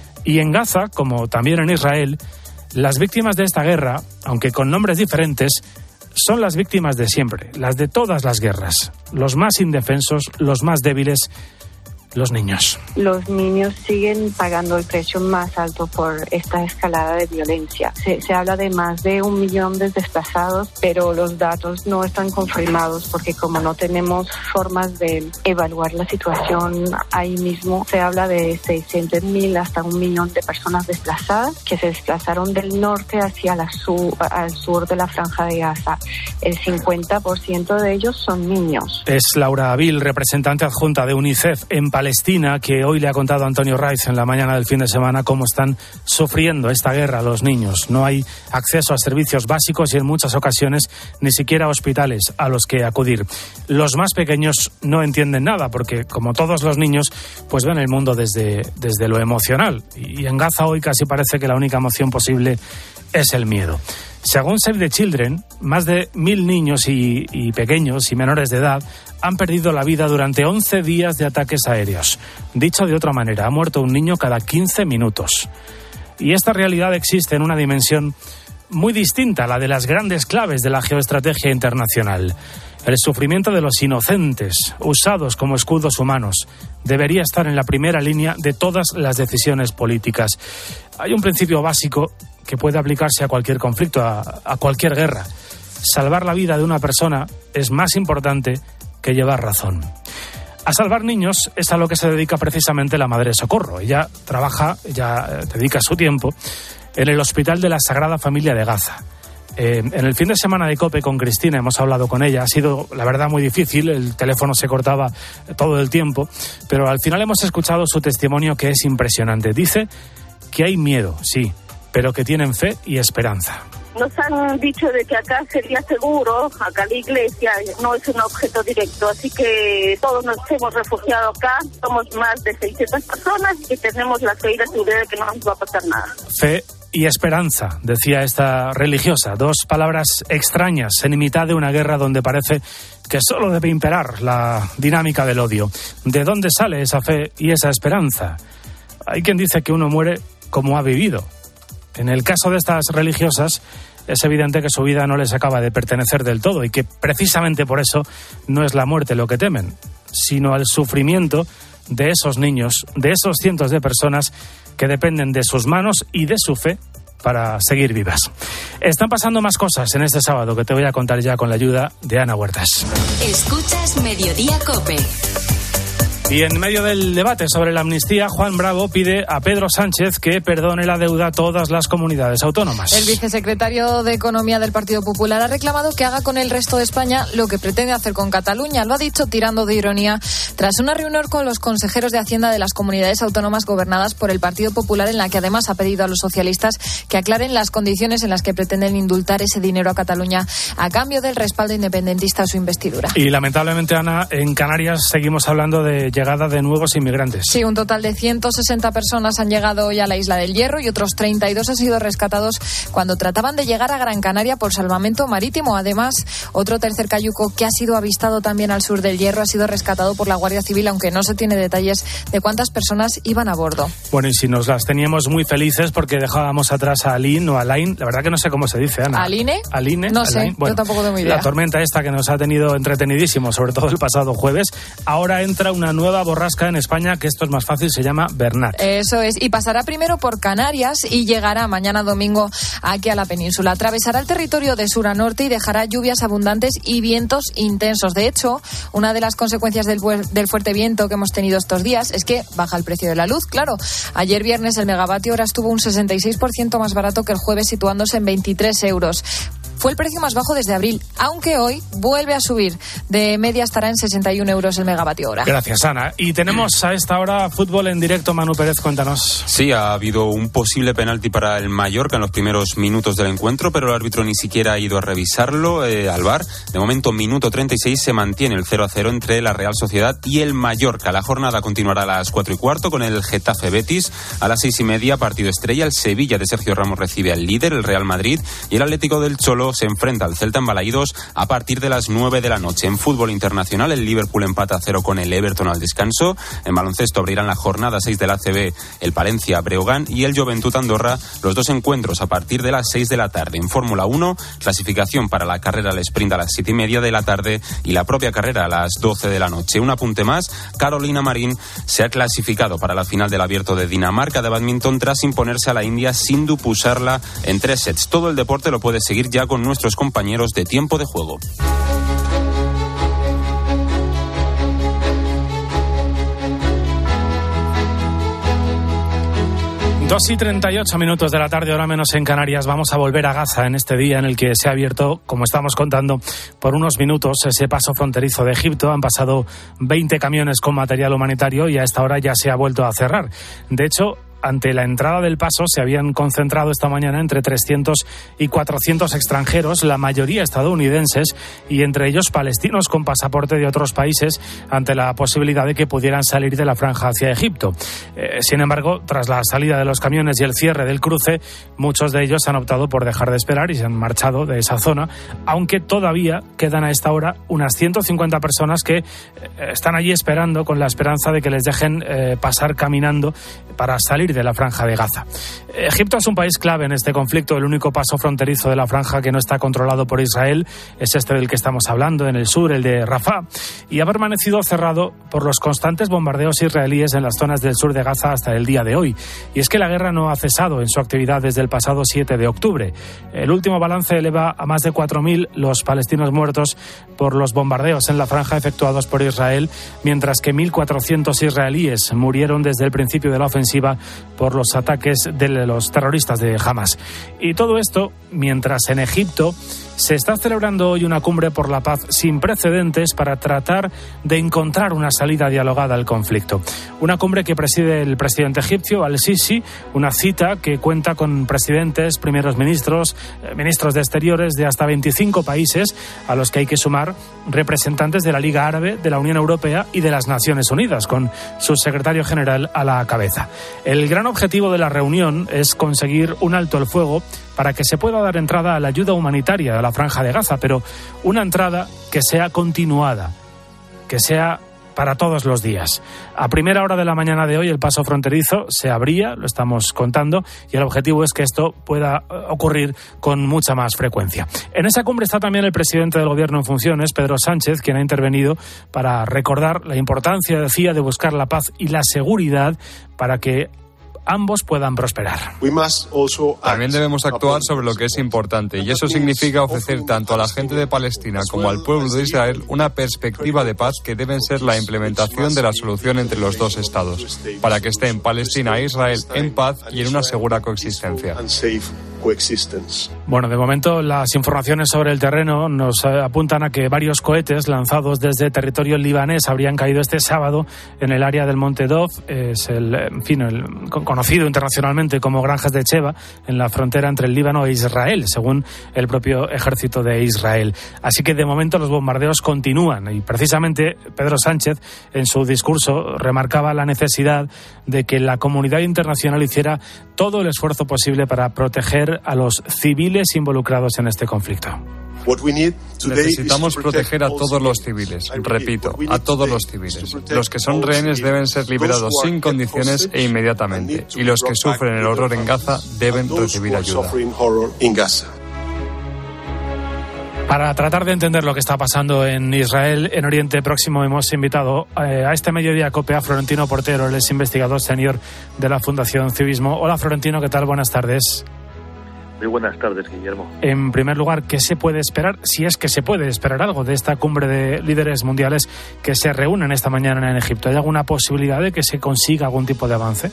Y en Gaza, como también en Israel, las víctimas de esta guerra, aunque con nombres diferentes, son las víctimas de siempre, las de todas las guerras, los más indefensos, los más débiles, los niños. Los niños siguen pagando el precio más alto por esta escalada de violencia. Se, se habla de más de un millón de desplazados, pero los datos no están confirmados porque como no tenemos formas de evaluar la situación ahí mismo, se habla de seiscientos mil hasta un millón de personas desplazadas que se desplazaron del norte hacia la sur, al sur de la Franja de Gaza. El cincuenta por ciento de ellos son niños. Es Laura Avil, representante adjunta de UNICEF en Palestina, que hoy le ha contado a Antonio Raiz en la mañana del fin de semana cómo están sufriendo esta guerra los niños. No hay acceso a servicios básicos y en muchas ocasiones ni siquiera hospitales a los que acudir. Los más pequeños no entienden nada porque, como todos los niños, pues ven el mundo desde, desde lo emocional. Y en Gaza hoy casi parece que la única emoción posible es el miedo. Según Save the Children, más de mil niños y, y pequeños y menores de edad han perdido la vida durante once días de ataques aéreos. Dicho de otra manera, ha muerto un niño cada quince minutos. Y esta realidad existe en una dimensión muy distinta a la de las grandes claves de la geoestrategia internacional. El sufrimiento de los inocentes, usados como escudos humanos, debería estar en la primera línea de todas las decisiones políticas. Hay un principio básico que puede aplicarse a cualquier conflicto, a, a cualquier guerra. Salvar la vida de una persona es más importante que llevar razón. A salvar niños es a lo que se dedica precisamente la Madre Socorro. Ella trabaja, ella dedica su tiempo en el Hospital de la Sagrada Familia de Gaza. Eh, en el fin de semana de COPE con Cristina hemos hablado con ella. Ha sido, la verdad, muy difícil. El teléfono se cortaba todo el tiempo. Pero al final hemos escuchado su testimonio, que es impresionante. Dice que hay miedo, sí, pero que tienen fe y esperanza. Nos han dicho de que acá sería seguro, acá la iglesia no es un objeto directo, así que todos nos hemos refugiado acá, somos más de seiscientas personas y tenemos la fe y la seguridad de que no nos va a pasar nada. Fe y esperanza, decía esta religiosa, dos palabras extrañas en mitad de una guerra donde parece que solo debe imperar la dinámica del odio. ¿De dónde sale esa fe y esa esperanza? Hay quien dice que uno muere como ha vivido. En el caso de estas religiosas, es evidente que su vida no les acaba de pertenecer del todo y que precisamente por eso no es la muerte lo que temen, sino el sufrimiento de esos niños, de esos cientos de personas que dependen de sus manos y de su fe para seguir vivas. Están pasando más cosas en este sábado que te voy a contar ya con la ayuda de Ana Huertas. Escuchas Mediodía COPE. Y en medio del debate sobre la amnistía, Juan Bravo pide a Pedro Sánchez que perdone la deuda a todas las comunidades autónomas. El vicesecretario de Economía del Partido Popular ha reclamado que haga con el resto de España lo que pretende hacer con Cataluña. Lo ha dicho tirando de ironía tras una reunión con los consejeros de Hacienda de las comunidades autónomas gobernadas por el Partido Popular, en la que además ha pedido a los socialistas que aclaren las condiciones en las que pretenden indultar ese dinero a Cataluña a cambio del respaldo independentista a su investidura. Y lamentablemente, Ana, en Canarias seguimos hablando de llegada de nuevos inmigrantes. Sí, un total de ciento sesenta personas han llegado hoy a la Isla del Hierro y otros treinta y dos han sido rescatados cuando trataban de llegar a Gran Canaria por salvamento marítimo. Además, otro tercer cayuco que ha sido avistado también al sur del Hierro ha sido rescatado por la Guardia Civil, aunque no se tiene detalles de cuántas personas iban a bordo. Bueno, y si nos las teníamos muy felices porque dejábamos atrás a Aline o Alain, la verdad que no sé cómo se dice, Ana. ¿Aline? Aline. No sé, Alain. Bueno, yo tampoco tengo idea. La tormenta esta que nos ha tenido entretenidísimo, sobre todo el pasado jueves, ahora entra una nueva borrasca en España, que esto es más fácil, se llama Bernat. Eso es, y pasará primero por Canarias y llegará mañana domingo aquí a la península. Atravesará el territorio de sur a norte y dejará lluvias abundantes y vientos intensos. De hecho, una de las consecuencias del, del fuerte viento que hemos tenido estos días es que baja el precio de la luz. Claro, ayer viernes el megavatio hora estuvo un sesenta y seis por ciento más barato que el jueves, situándose en veintitrés euros. Fue el precio más bajo desde abril, aunque hoy vuelve a subir. De media estará en sesenta y un euros el megavatio hora. Gracias, Ana. Y tenemos a esta hora fútbol en directo. Manu Pérez, cuéntanos. Sí, ha habido un posible penalti para el Mallorca en los primeros minutos del encuentro, pero el árbitro ni siquiera ha ido a revisarlo eh, al V A R. De momento, minuto treinta y seis, se mantiene el cero a cero entre la Real Sociedad y el Mallorca. La jornada continuará a las cuatro y cuarto con el Getafe Betis. A las seis y media, partido estrella. El Sevilla de Sergio Ramos recibe al líder, el Real Madrid, y el Atlético del Cholo se enfrenta al Celta en Balaídos a partir de las nueve de la noche. En fútbol internacional, el Liverpool empata a cero con el Everton al descanso. En baloncesto abrirán la jornada seis del A C B el Palencia Breogán y el Joventut Andorra, los dos encuentros a partir de las seis de la tarde. En Fórmula uno, clasificación para la carrera al sprint a las siete y media de la tarde y la propia carrera a las doce de la noche. Un apunte más, Carolina Marín se ha clasificado para la final del Abierto de Dinamarca de bádminton tras imponerse a la India sin dupusarla en tres sets. Todo el deporte lo puedes seguir ya con nuestros compañeros de Tiempo de Juego. Dos y treinta y ocho minutos de la tarde, hora menos en Canarias. Vamos a volver a Gaza en este día en el que se ha abierto, como estamos contando, por unos minutos ese paso fronterizo de Egipto. Han pasado veinte camiones con material humanitario y a esta hora ya se ha vuelto a cerrar. De hecho, ante la entrada del paso se habían concentrado esta mañana entre trescientos y cuatrocientos extranjeros, la mayoría estadounidenses, y entre ellos palestinos con pasaporte de otros países, ante la posibilidad de que pudieran salir de la franja hacia Egipto. Eh, sin embargo, tras la salida de los camiones y el cierre del cruce, muchos de ellos han optado por dejar de esperar y se han marchado de esa zona, aunque todavía quedan a esta hora unas ciento cincuenta personas que eh, están allí esperando, con la esperanza de que les dejen eh, pasar caminando para salir de la franja de Gaza. Egipto es un país clave en este conflicto. El único paso fronterizo de la franja que no está controlado por Israel es este del que estamos hablando, en el sur, el de Rafah, y ha permanecido cerrado por los constantes bombardeos israelíes en las zonas del sur de Gaza hasta el día de hoy. Y es que la guerra no ha cesado en su actividad desde el pasado siete de octubre. El último balance eleva a más de cuatro mil los palestinos muertos por los bombardeos en la franja efectuados por Israel, mientras que mil cuatrocientos israelíes murieron desde el principio de la ofensiva por los ataques de los terroristas de Hamas. Y todo esto mientras en Egipto se está celebrando hoy una cumbre por la paz sin precedentes para tratar de encontrar una salida dialogada al conflicto. Una cumbre que preside el presidente egipcio Al-Sisi, una cita que cuenta con presidentes, primeros ministros, eh, ministros de Exteriores de hasta veinticinco países, a los que hay que sumar representantes de la Liga Árabe, de la Unión Europea y de las Naciones Unidas, con su secretario general a la cabeza. El gran objetivo de la reunión es conseguir un alto el fuego para que se pueda dar entrada a la ayuda humanitaria a la franja de Gaza, pero una entrada que sea continuada, que sea para todos los días. A primera hora de la mañana de hoy el paso fronterizo se abría, lo estamos contando, y el objetivo es que esto pueda ocurrir con mucha más frecuencia. En esa cumbre está también el presidente del Gobierno en funciones, Pedro Sánchez, quien ha intervenido para recordar la importancia, decía, de buscar la paz y la seguridad para que ambos puedan prosperar. También debemos actuar sobre lo que es importante, y eso significa ofrecer tanto a la gente de Palestina como al pueblo de Israel una perspectiva de paz que deben ser la implementación de la solución entre los dos estados, para que estén Palestina e Israel en paz y en una segura coexistencia. Bueno, de momento las informaciones sobre el terreno nos apuntan a que varios cohetes lanzados desde territorio libanés habrían caído este sábado en el área del Monte Dov, es el, en fin, el conocido internacionalmente como Granjas de Cheva, en la frontera entre el Líbano e Israel, según el propio ejército de Israel. Así que de momento los bombardeos continúan, y precisamente Pedro Sánchez en su discurso remarcaba la necesidad de que la comunidad internacional hiciera todo el esfuerzo posible para proteger a los civiles involucrados en este conflicto. Necesitamos proteger a todos los civiles, repito, a todos los civiles. Los que son rehenes deben ser liberados sin condiciones e inmediatamente, y los que sufren el horror en Gaza deben recibir ayuda. Para tratar de entender lo que está pasando en Israel, en Oriente Próximo, hemos invitado eh, a este Mediodía COPE a Florentino Portero, él es investigador senior de la Fundación Civismo. Hola Florentino, ¿qué tal? Buenas tardes. Muy buenas tardes, Guillermo. En primer lugar, ¿qué se puede esperar, si es que se puede esperar algo de esta cumbre de líderes mundiales que se reúnen esta mañana en Egipto? ¿Hay alguna posibilidad de que se consiga algún tipo de avance?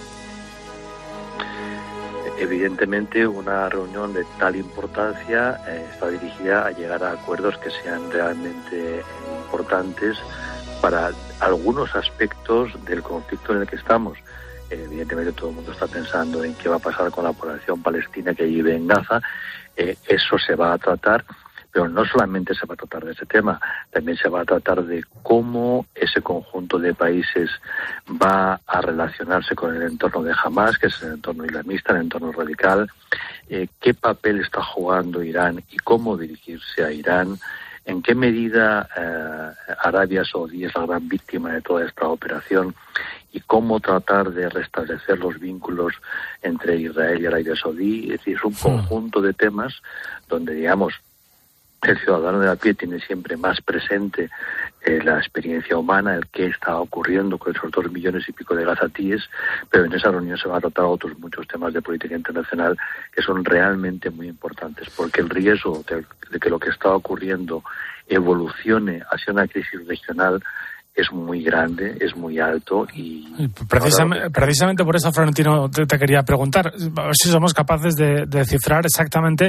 Evidentemente, una reunión de tal importancia eh, está dirigida a llegar a acuerdos que sean realmente importantes para algunos aspectos del conflicto en el que estamos. Evidentemente todo el mundo está pensando en qué va a pasar con la población palestina que vive en Gaza. Eh, eso se va a tratar, pero no solamente se va a tratar de ese tema, también se va a tratar de cómo ese conjunto de países va a relacionarse con el entorno de Hamas, que es el entorno islamista, el entorno radical, eh, qué papel está jugando Irán y cómo dirigirse a Irán, en qué medida eh, Arabia Saudí es la gran víctima de toda esta operación y cómo tratar de restablecer los vínculos entre Israel y Arabia Saudí. Es decir, es un conjunto de temas donde, digamos, el ciudadano de a pie tiene siempre más presente eh, la experiencia humana, el qué está ocurriendo con esos dos millones y pico de gazatíes, pero en esa reunión se van a tratar otros muchos temas de política internacional que son realmente muy importantes, porque el riesgo de, de que lo que está ocurriendo evolucione hacia una crisis regional es muy grande, es muy alto y... Precisamente, precisamente por eso, Florentino, te, te quería preguntar, a ver si somos capaces de, de cifrar exactamente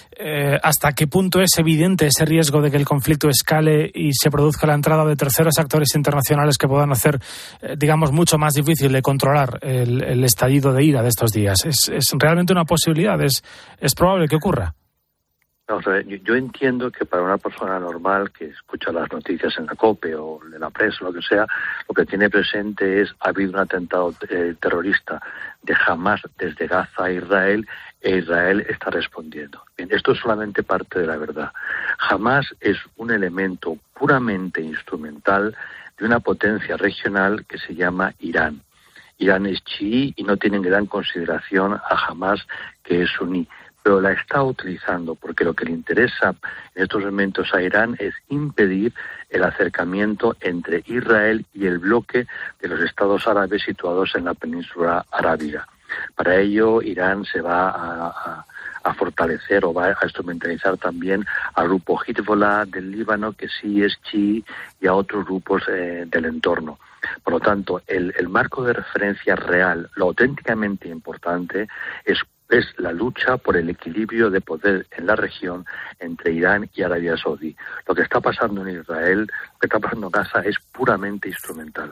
eh, hasta qué punto es evidente ese riesgo de que el conflicto escale y se produzca la entrada de terceros actores internacionales que puedan hacer, eh, digamos, mucho más difícil de controlar el, el estallido de ira de estos días. ¿Es, es realmente una posibilidad? ¿Es, es probable que ocurra? No, o sea, yo, yo entiendo que para una persona normal que escucha las noticias en la COPE o en la prensa o lo que sea, lo que tiene presente es ha habido un atentado eh, terrorista de Hamas desde Gaza a Israel e Israel está respondiendo. Bien, esto es solamente parte de la verdad. Hamas es un elemento puramente instrumental de una potencia regional que se llama Irán. Irán es chií y no tiene en gran consideración a Hamas, que es suní. Pero la está utilizando porque lo que le interesa en estos momentos a Irán es impedir el acercamiento entre Israel y el bloque de los estados árabes situados en la península arábiga. Para ello, Irán se va a, a, a fortalecer o va a instrumentalizar también al grupo Hezbollah del Líbano, que sí es chií, y a otros grupos eh, del entorno. Por lo tanto, el, el marco de referencia real, lo auténticamente importante, es es la lucha por el equilibrio de poder en la región entre Irán y Arabia Saudí. Lo que está pasando en Israel, lo que está pasando en Gaza es puramente instrumental.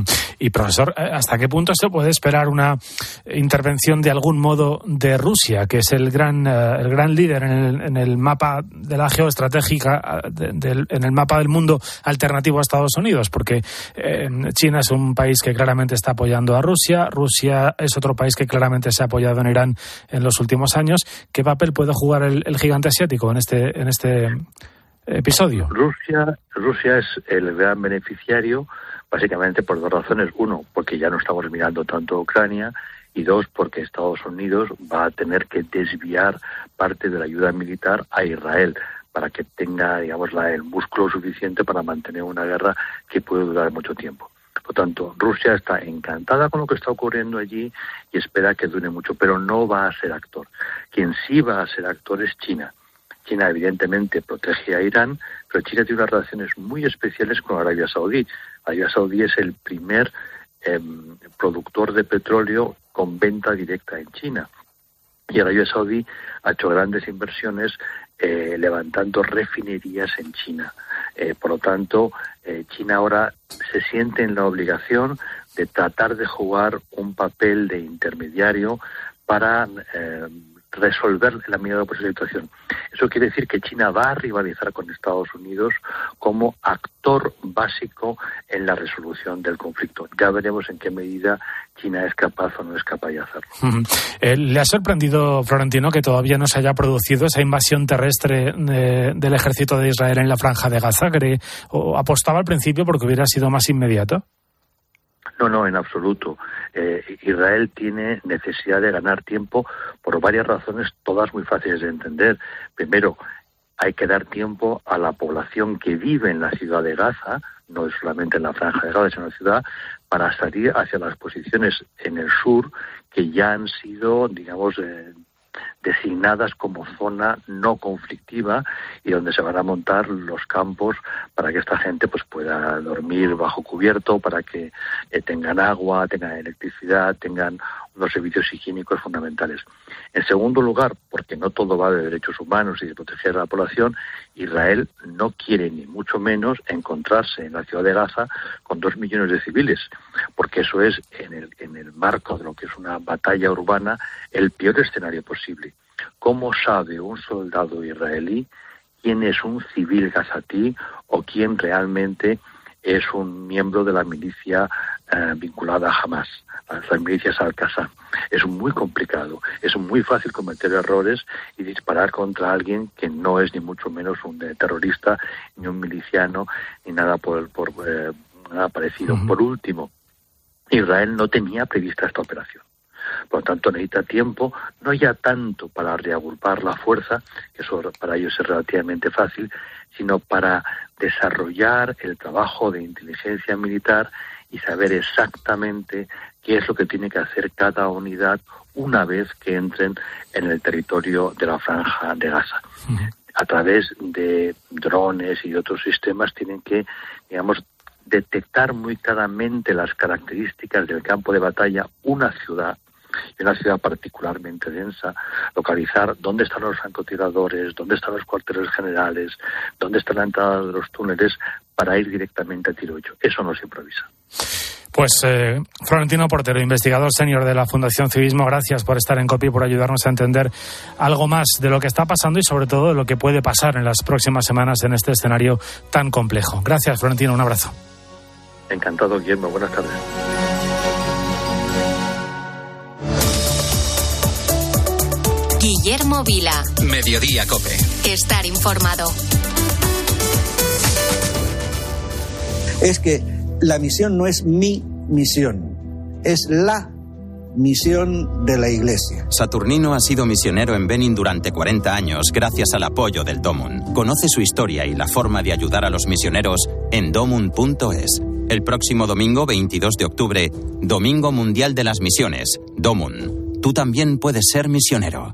Y profesor, ¿hasta qué punto se puede esperar una intervención de algún modo de Rusia, que es el gran el gran líder en el, en el mapa de la geoestratégica, de, de, en el mapa del mundo alternativo a Estados Unidos? Porque eh, China es un país que claramente está apoyando a Rusia, Rusia es otro país que claramente se ha apoyado en Irán en los últimos años. ¿Qué papel puede jugar el, el gigante asiático en este en este episodio? Rusia, Rusia es el gran beneficiario, básicamente por dos razones. Uno, porque ya no estamos mirando tanto a Ucrania, y dos, porque Estados Unidos va a tener que desviar parte de la ayuda militar a Israel para que tenga, digamos, la, el músculo suficiente para mantener una guerra que puede durar mucho tiempo. Por tanto, Rusia está encantada con lo que está ocurriendo allí y espera que dure mucho, pero no va a ser actor. Quien sí va a ser actor es China. China evidentemente protege a Irán, pero China tiene unas relaciones muy especiales con Arabia Saudí. Arabia Saudí es el primer eh, productor de petróleo con venta directa en China. Y Arabia Saudí ha hecho grandes inversiones eh, levantando refinerías en China. Eh, por lo tanto, eh, China ahora se siente en la obligación de tratar de jugar un papel de intermediario para eh, resolver en la medida posible la situación. Eso quiere decir que China va a rivalizar con Estados Unidos como actor básico en la resolución del conflicto. Ya veremos en qué medida China es capaz o no es capaz de hacerlo. Uh-huh. Eh, ¿Le ha sorprendido, Florentino, que todavía no se haya producido esa invasión terrestre de, del ejército de Israel en la Franja de Gaza? ¿Cree, o apostaba al principio porque hubiera sido más inmediato? No, no, en absoluto. Eh, Israel tiene necesidad de ganar tiempo por varias razones, todas muy fáciles de entender. Primero, hay que dar tiempo a la población que vive en la ciudad de Gaza, no es solamente en la Franja de Gaza, sino en la ciudad, para salir hacia las posiciones en el sur que ya han sido, digamos, eh, designadas como zona no conflictiva y donde se van a montar los campos para que esta gente pues pueda dormir bajo cubierto, para que eh, tengan agua, tengan electricidad, tengan unos servicios higiénicos fundamentales. En segundo lugar, porque no todo va de derechos humanos y de proteger a la población, Israel no quiere ni mucho menos encontrarse en la ciudad de Gaza con dos millones de civiles, porque eso es, en el, en el marco de lo que es una batalla urbana, el peor escenario posible. ¿Cómo sabe un soldado israelí quién es un civil gazatí o quién realmente es un miembro de la milicia eh, vinculada a Hamas, a las milicias Al-Qassam? Es muy complicado, es muy fácil cometer errores y disparar contra alguien que no es ni mucho menos un eh, terrorista, ni un miliciano, ni nada por, por eh, nada parecido. Uh-huh. Por último, Israel no tenía prevista esta operación. Por lo tanto, necesita tiempo, no ya tanto para reagrupar la fuerza, que eso para ellos es relativamente fácil, sino para desarrollar el trabajo de inteligencia militar y saber exactamente qué es lo que tiene que hacer cada unidad una vez que entren en el territorio de la Franja de Gaza. Uh-huh. A través de drones y otros sistemas tienen que, digamos, detectar muy claramente las características del campo de batalla, una ciudad, y una ciudad particularmente densa, localizar dónde están los francotiradores, dónde están los cuarteles generales, dónde está la entrada de los túneles, para ir directamente a tiro hecho. Eso no se improvisa. Pues eh, Florentino Portero, investigador senior de la Fundación Civismo, gracias por estar en COPE y por ayudarnos a entender algo más de lo que está pasando y sobre todo de lo que puede pasar en las próximas semanas en este escenario tan complejo. Gracias, Florentino, un abrazo. Encantado, Guillermo. Buenas tardes. Guillermo Vila. Mediodía COPE. Estar informado. Es que la misión no es mi misión, es la misión de la Iglesia. Saturnino ha sido misionero en Benin durante cuarenta años gracias al apoyo del Domun. Conoce su historia y la forma de ayudar a los misioneros en domun punto es. El próximo domingo veintidós de octubre, Domingo Mundial de las Misiones. Domun. Tú también puedes ser misionero.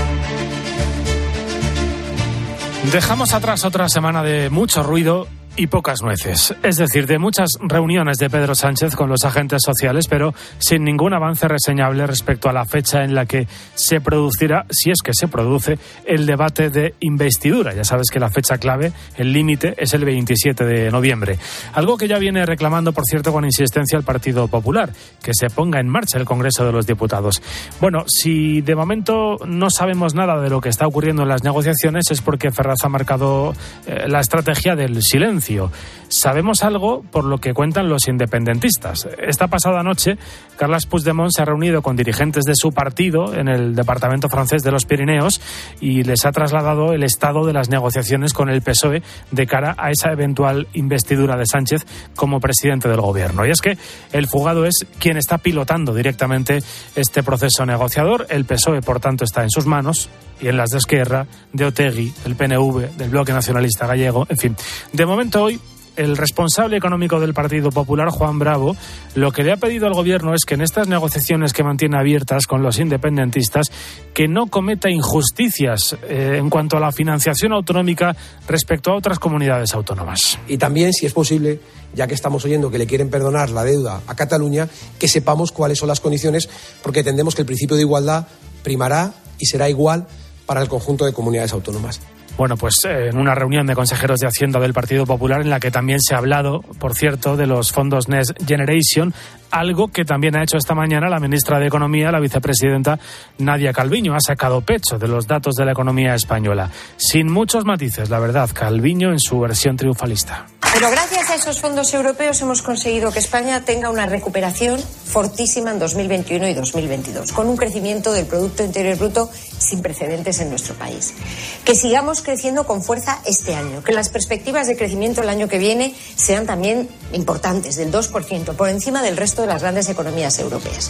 Dejamos atrás otra semana de mucho ruido y pocas nueces, es decir, de muchas reuniones de Pedro Sánchez con los agentes sociales, pero sin ningún avance reseñable respecto a la fecha en la que se producirá, si es que se produce, el debate de investidura. Ya sabes que la fecha clave, el límite, es el veintisiete de noviembre. Algo que ya viene reclamando, por cierto, con insistencia el Partido Popular, que se ponga en marcha el Congreso de los Diputados. Bueno, si de momento no sabemos nada de lo que está ocurriendo en las negociaciones, es porque Ferraz ha marcado eh, la estrategia del silencio. Sabemos algo por lo que cuentan los independentistas. Esta pasada noche, Carles Puigdemont se ha reunido con dirigentes de su partido en el departamento francés de los Pirineos y les ha trasladado el estado de las negociaciones con el P S O E de cara a esa eventual investidura de Sánchez como presidente del gobierno. Y es que el fugado es quien está pilotando directamente este proceso negociador. El P S O E, por tanto, está en sus manos y en las de Esquerra, de Otegi, del P N V, del Bloque Nacionalista Gallego, en fin. De momento hoy, el responsable económico del Partido Popular, Juan Bravo, lo que le ha pedido al gobierno es que en estas negociaciones que mantiene abiertas con los independentistas, que no cometa injusticias eh, en cuanto a la financiación autonómica respecto a otras comunidades autónomas. Y también, si es posible, ya que estamos oyendo que le quieren perdonar la deuda a Cataluña, que sepamos cuáles son las condiciones, porque entendemos que el principio de igualdad primará y será igual para el conjunto de comunidades autónomas. Bueno, pues eh, en una reunión de consejeros de Hacienda del Partido Popular en la que también se ha hablado, por cierto, de los fondos Next Generation, algo que también ha hecho esta mañana la ministra de Economía, la vicepresidenta Nadia Calviño. Ha sacado pecho de los datos de la economía española. Sin muchos matices, la verdad, Calviño en su versión triunfalista. Pero gracias a esos fondos europeos hemos conseguido que España tenga una recuperación fortísima en dos mil veintiuno y dos mil veintidós, con un crecimiento del Producto Interior Bruto sin precedentes en nuestro país. Que sigamos creciendo con fuerza este año, que las perspectivas de crecimiento el año que viene sean también importantes, del dos por ciento, por encima del resto de las grandes economías europeas.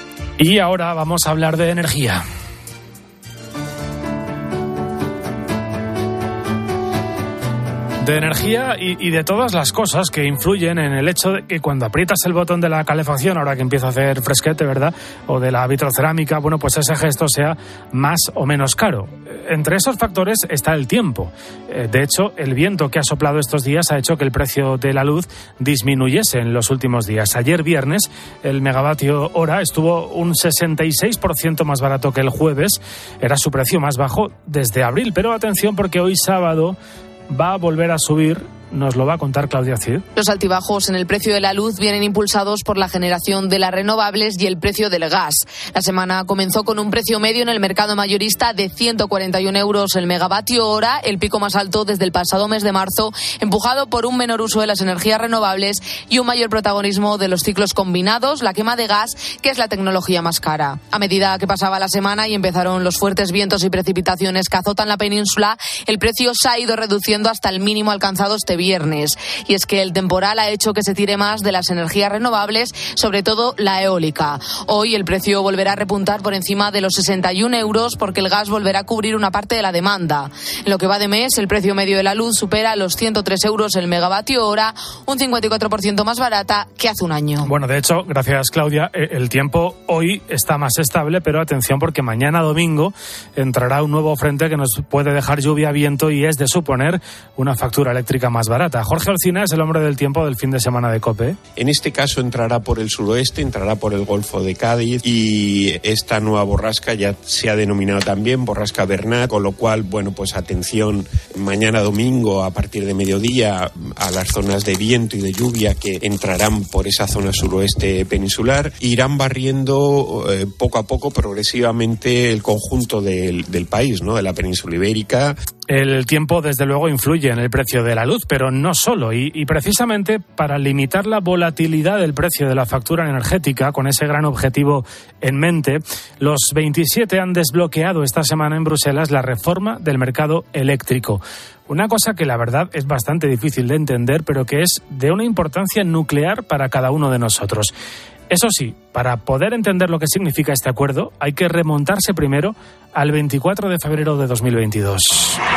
Y ahora vamos a hablar de energía. De energía y, y de todas las cosas que influyen en el hecho de que cuando aprietas el botón de la calefacción, ahora que empieza a hacer fresquete, ¿verdad?, o de la vitrocerámica, bueno, pues ese gesto sea más o menos caro. Entre esos factores está el tiempo. De hecho, el viento que ha soplado estos días ha hecho que el precio de la luz disminuyese en los últimos días. Ayer viernes, el megavatio hora estuvo un sesenta y seis por ciento más barato que el jueves. Era su precio más bajo desde abril, pero atención porque hoy sábado va a volver a subir. Nos lo va a contar Claudia Cid. Los altibajos en el precio de la luz vienen impulsados por la generación de las renovables y el precio del gas. La semana comenzó con un precio medio en el mercado mayorista de ciento cuarenta y un euros el megavatio hora, el pico más alto desde el pasado mes de marzo, empujado por un menor uso de las energías renovables y un mayor protagonismo de los ciclos combinados, la quema de gas, que es la tecnología más cara. A medida que pasaba la semana y empezaron los fuertes vientos y precipitaciones que azotan la península, el precio se ha ido reduciendo hasta el mínimo alcanzado este viernes. Y es que el temporal ha hecho que se tire más de las energías renovables, sobre todo la eólica. Hoy el precio volverá a repuntar por encima de los sesenta y un euros porque el gas volverá a cubrir una parte de la demanda. En lo que va de mes, el precio medio de la luz supera los ciento tres euros el megavatio hora, un cincuenta y cuatro por ciento más barata que hace un año. Bueno, de hecho, gracias Claudia, el tiempo hoy está más estable, pero atención porque mañana domingo entrará un nuevo frente que nos puede dejar lluvia, viento y es de suponer una factura eléctrica más barata. barata. Jorge Olcina es el hombre del tiempo del fin de semana de COPE. En este caso entrará por el suroeste, entrará por el Golfo de Cádiz y esta nueva borrasca ya se ha denominado también borrasca Bernat, con lo cual, bueno, pues atención mañana domingo a partir de mediodía a las zonas de viento y de lluvia que entrarán por esa zona suroeste peninsular. Irán barriendo eh, poco a poco, progresivamente, el conjunto del, del país, ¿no?, de la península ibérica. El tiempo, desde luego, influye en el precio de la luz, pero no solo. Y, y precisamente para limitar la volatilidad del precio de la factura energética, con ese gran objetivo en mente, los veintisiete han desbloqueado esta semana en Bruselas la reforma del mercado eléctrico. Una cosa que la verdad es bastante difícil de entender, pero que es de una importancia nuclear para cada uno de nosotros. Eso sí, para poder entender lo que significa este acuerdo, hay que remontarse primero al veinticuatro de febrero de dos mil veintidós.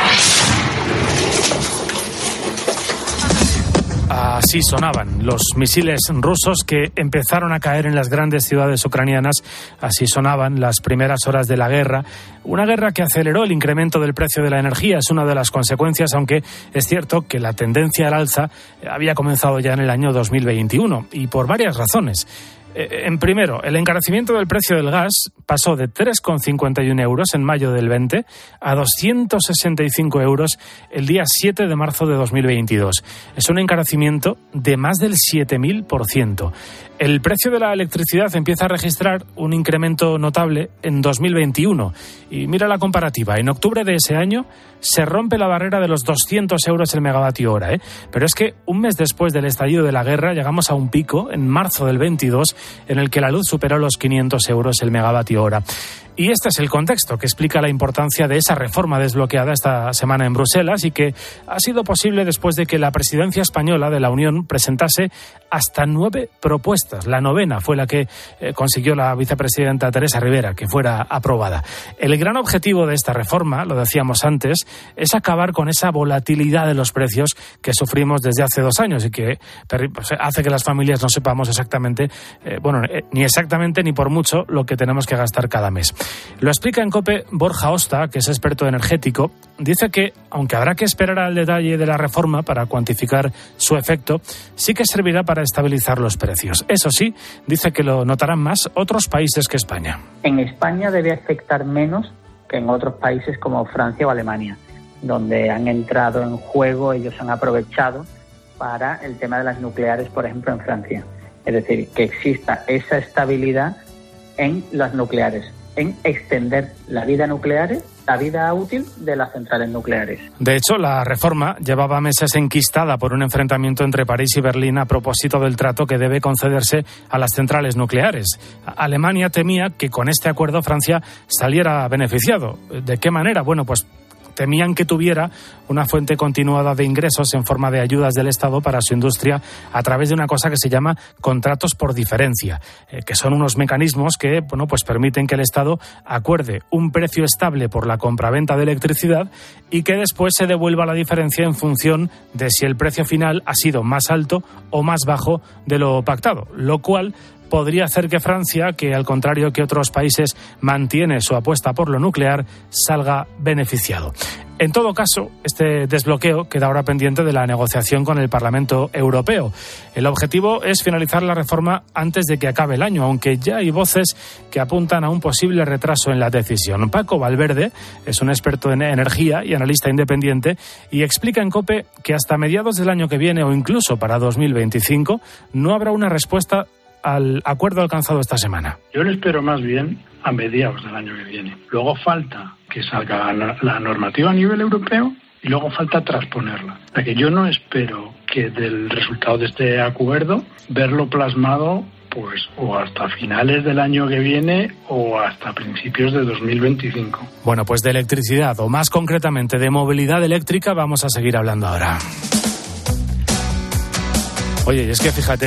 Así sonaban los misiles rusos que empezaron a caer en las grandes ciudades ucranianas. Así sonaban las primeras horas de la guerra. Una guerra que aceleró el incremento del precio de la energía. Es una de las consecuencias, aunque es cierto que la tendencia al alza había comenzado ya en el año dos mil veintiuno, y por varias razones. En primero, el encarecimiento del precio del gas pasó de tres coma cincuenta y uno euros en mayo del veinte a doscientos sesenta y cinco euros el día siete de marzo de dos mil veintidós. Es un encarecimiento de más del siete mil por ciento. El precio de la electricidad empieza a registrar un incremento notable en dos mil veintiuno. Y mira la comparativa. En octubre de ese año se rompe la barrera de los doscientos euros el megavatio hora, ¿eh? Pero es que un mes después del estallido de la guerra llegamos a un pico en marzo del veintidós en el que la luz superó los quinientos euros el megavatio hora. Y este es el contexto que explica la importancia de esa reforma desbloqueada esta semana en Bruselas y que ha sido posible después de que la presidencia española de la Unión presentase hasta nueve propuestas. La novena fue la que eh, consiguió la vicepresidenta Teresa Rivera que fuera aprobada. El gran objetivo de esta reforma, lo decíamos antes, es acabar con esa volatilidad de los precios que sufrimos desde hace dos años y que pues, hace que las familias no sepamos exactamente, eh, bueno, eh, ni exactamente ni por mucho lo que tenemos que gastar cada mes. Lo explica en COPE Borja Osta, que es experto energético. Dice que, aunque habrá que esperar al detalle de la reforma para cuantificar su efecto, sí que servirá para estabilizar los precios. Eso sí, dice que lo notarán más otros países que España. En España debe afectar menos que en otros países como Francia o Alemania, donde han entrado en juego, ellos han aprovechado para el tema de las nucleares, por ejemplo, en Francia. Es decir, que exista esa estabilidad en las nucleares, en extender la vida nuclear, la vida útil de las centrales nucleares. De hecho, la reforma llevaba meses enquistada por un enfrentamiento entre París y Berlín a propósito del trato que debe concederse a las centrales nucleares. Alemania temía que con este acuerdo Francia saliera beneficiado. ¿De qué manera? Bueno, pues temían que tuviera una fuente continuada de ingresos en forma de ayudas del Estado para su industria a través de una cosa que se llama contratos por diferencia, eh, que son unos mecanismos que, bueno, pues permiten que el Estado acuerde un precio estable por la compraventa de electricidad y que después se devuelva la diferencia en función de si el precio final ha sido más alto o más bajo de lo pactado, lo cual podría hacer que Francia, que al contrario que otros países mantiene su apuesta por lo nuclear, salga beneficiado. En todo caso, este desbloqueo queda ahora pendiente de la negociación con el Parlamento Europeo. El objetivo es finalizar la reforma antes de que acabe el año, aunque ya hay voces que apuntan a un posible retraso en la decisión. Paco Valverde es un experto en energía y analista independiente y explica en COPE que hasta mediados del año que viene o incluso para dos mil veinticinco no habrá una respuesta al acuerdo alcanzado esta semana. Yo lo espero más bien a mediados del año que viene. Luego falta que salga la normativa a nivel europeo y luego falta transponerla. O sea que yo no espero que del resultado de este acuerdo verlo plasmado pues o hasta finales del año que viene o hasta principios de dos mil veinticinco. Bueno, pues de electricidad o más concretamente de movilidad eléctrica vamos a seguir hablando ahora. Oye, y es que fíjate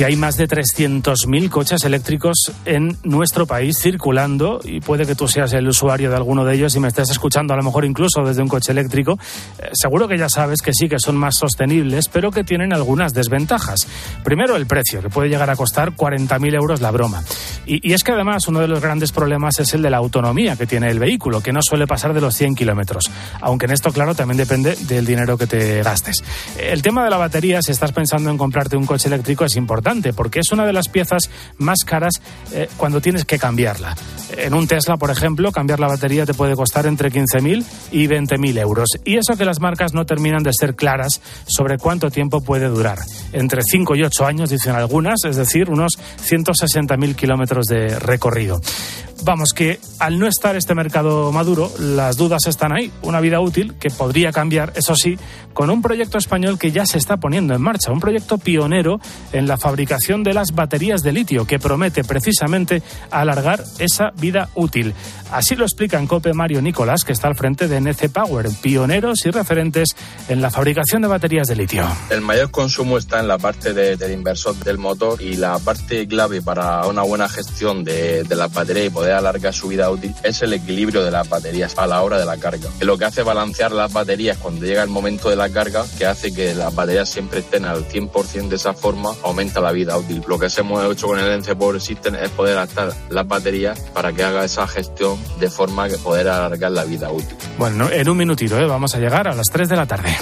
que hay más de trescientos mil coches eléctricos en nuestro país circulando, y puede que tú seas el usuario de alguno de ellos y me estés escuchando a lo mejor incluso desde un coche eléctrico. Eh, seguro que ya sabes que sí, que son más sostenibles, pero que tienen algunas desventajas. Primero, el precio, que puede llegar a costar cuarenta mil euros la broma. Y, y es que además uno de los grandes problemas es el de la autonomía que tiene el vehículo, que no suele pasar de los cien kilómetros. Aunque en esto, claro, también depende del dinero que te gastes. El tema de la batería, si estás pensando en comprarte un coche eléctrico, es importante porque es una de las piezas más caras eh, cuando tienes que cambiarla. En un Tesla, por ejemplo, cambiar la batería te puede costar entre quince mil y veinte mil euros. Y eso que las marcas no terminan de ser claras sobre cuánto tiempo puede durar. Entre cinco y ocho años, dicen algunas, es decir, unos ciento sesenta mil kilómetros de recorrido. Vamos, que al no estar este mercado maduro, las dudas están ahí. Una vida útil que podría cambiar, eso sí, con un proyecto español que ya se está poniendo en marcha. Un proyecto pionero en la fabricación de las baterías de litio, que promete precisamente alargar esa vida útil. Así lo explica en COPE Mario Nicolás, que está al frente de N C Power, pioneros y referentes en la fabricación de baterías de litio. El mayor consumo está en la parte de, del inversor del motor, y la parte clave para una buena gestión de, de las baterías y poder alargar su vida útil es el equilibrio de las baterías a la hora de la carga. Que lo que hace balancear las baterías cuando llega el momento de la carga, que hace que las baterías siempre estén al cien por ciento. De esa forma aumenta la vida útil. Lo que hemos hecho con el N C Power System es poder adaptar las baterías para que haga esa gestión de forma que poder alargar la vida útil. Bueno, en un minutito, ¿eh? Vamos a llegar a las tres de la tarde.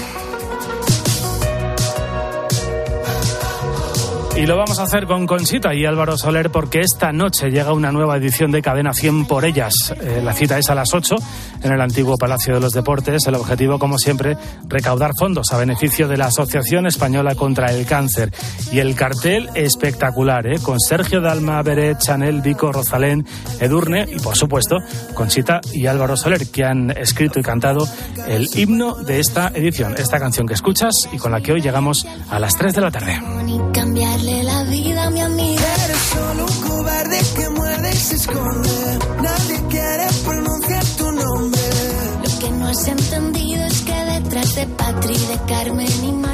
Y lo vamos a hacer con Conchita y Álvaro Soler, porque esta noche llega una nueva edición de Cadena cien por ellas. Eh, la cita es a las ocho en el antiguo Palacio de los Deportes. El objetivo, como siempre, recaudar fondos a beneficio de la Asociación Española contra el Cáncer. Y el cartel espectacular, ¿eh? Con Sergio Dalma, Beret, Chanel, Vico, Rosalén, Edurne y, por supuesto, Conchita y Álvaro Soler, que han escrito y cantado el himno de esta edición. Esta canción que escuchas y con la que hoy llegamos a las tres de la tarde. La vida, mi amiga. Eres solo un cobarde que muerde y se esconde. Nadie quiere pronunciar tu nombre. Lo que no has entendido es que detrás de Patri, de Carmen y Mar